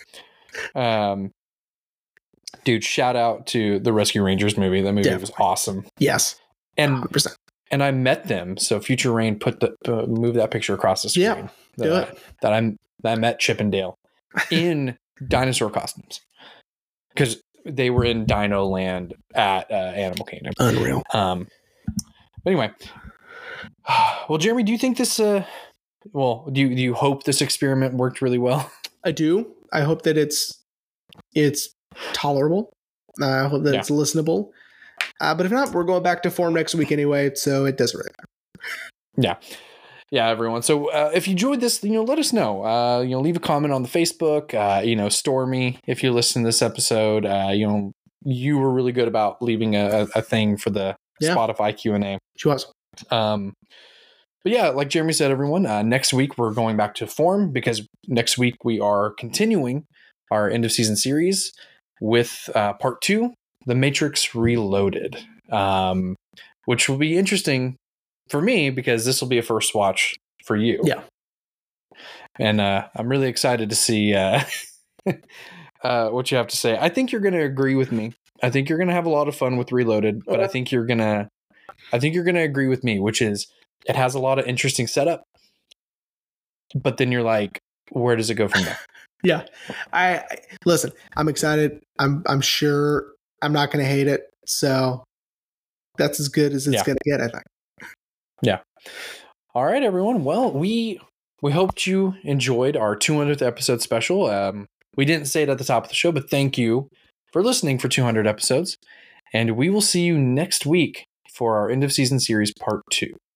Um, dude, shout out to the Rescue Rangers movie. That movie was Definitely. awesome, yes, and one hundred percent. and I met them. So Future Rain put the uh, move that picture across the screen. Yeah, that, do I- it. that I'm that I met Chip and Dale in dinosaur costumes because they were in Dino Land at uh, Animal Kingdom. Unreal. Um, but anyway, well, Jeremy, do you think this? Uh, well, do you do you hope this experiment worked really well? I do. I hope that it's it's tolerable. Uh, I hope that Yeah. it's listenable. Uh, but if not, we're going back to form next week anyway, so it doesn't really matter. Yeah. Yeah, everyone. So uh, if you enjoyed this, you know, let us know. Uh, you know, leave a comment on the Facebook. Uh, you know, Stormy, if you listen to this episode, uh, you know, you were really good about leaving a, a thing for the Yeah. Spotify Q and A. She was. Um, but yeah, like Jeremy said, everyone, uh, next week we're going back to form because next week we are continuing our end of season series with uh, part two, The Matrix Reloaded, um, which will be interesting for me because this will be a first watch for you. Yeah. And uh, I'm really excited to see uh, uh, what you have to say. I think you're going to agree with me. I think you're going to have a lot of fun with Reloaded, but I think you're going to, I think you're going to agree with me, which is it has a lot of interesting setup, but then you're like, where does it go from there? Yeah. I, I listen, I'm excited. I'm I'm sure I'm not gonna hate it. So that's as good as it's Yeah. gonna get, I think. All right, everyone. Well, we we hoped you enjoyed our two hundredth episode special. Um, we didn't say it at the top of the show, but thank you for listening for two hundred episodes. And we will see you next week for our end of season series part two.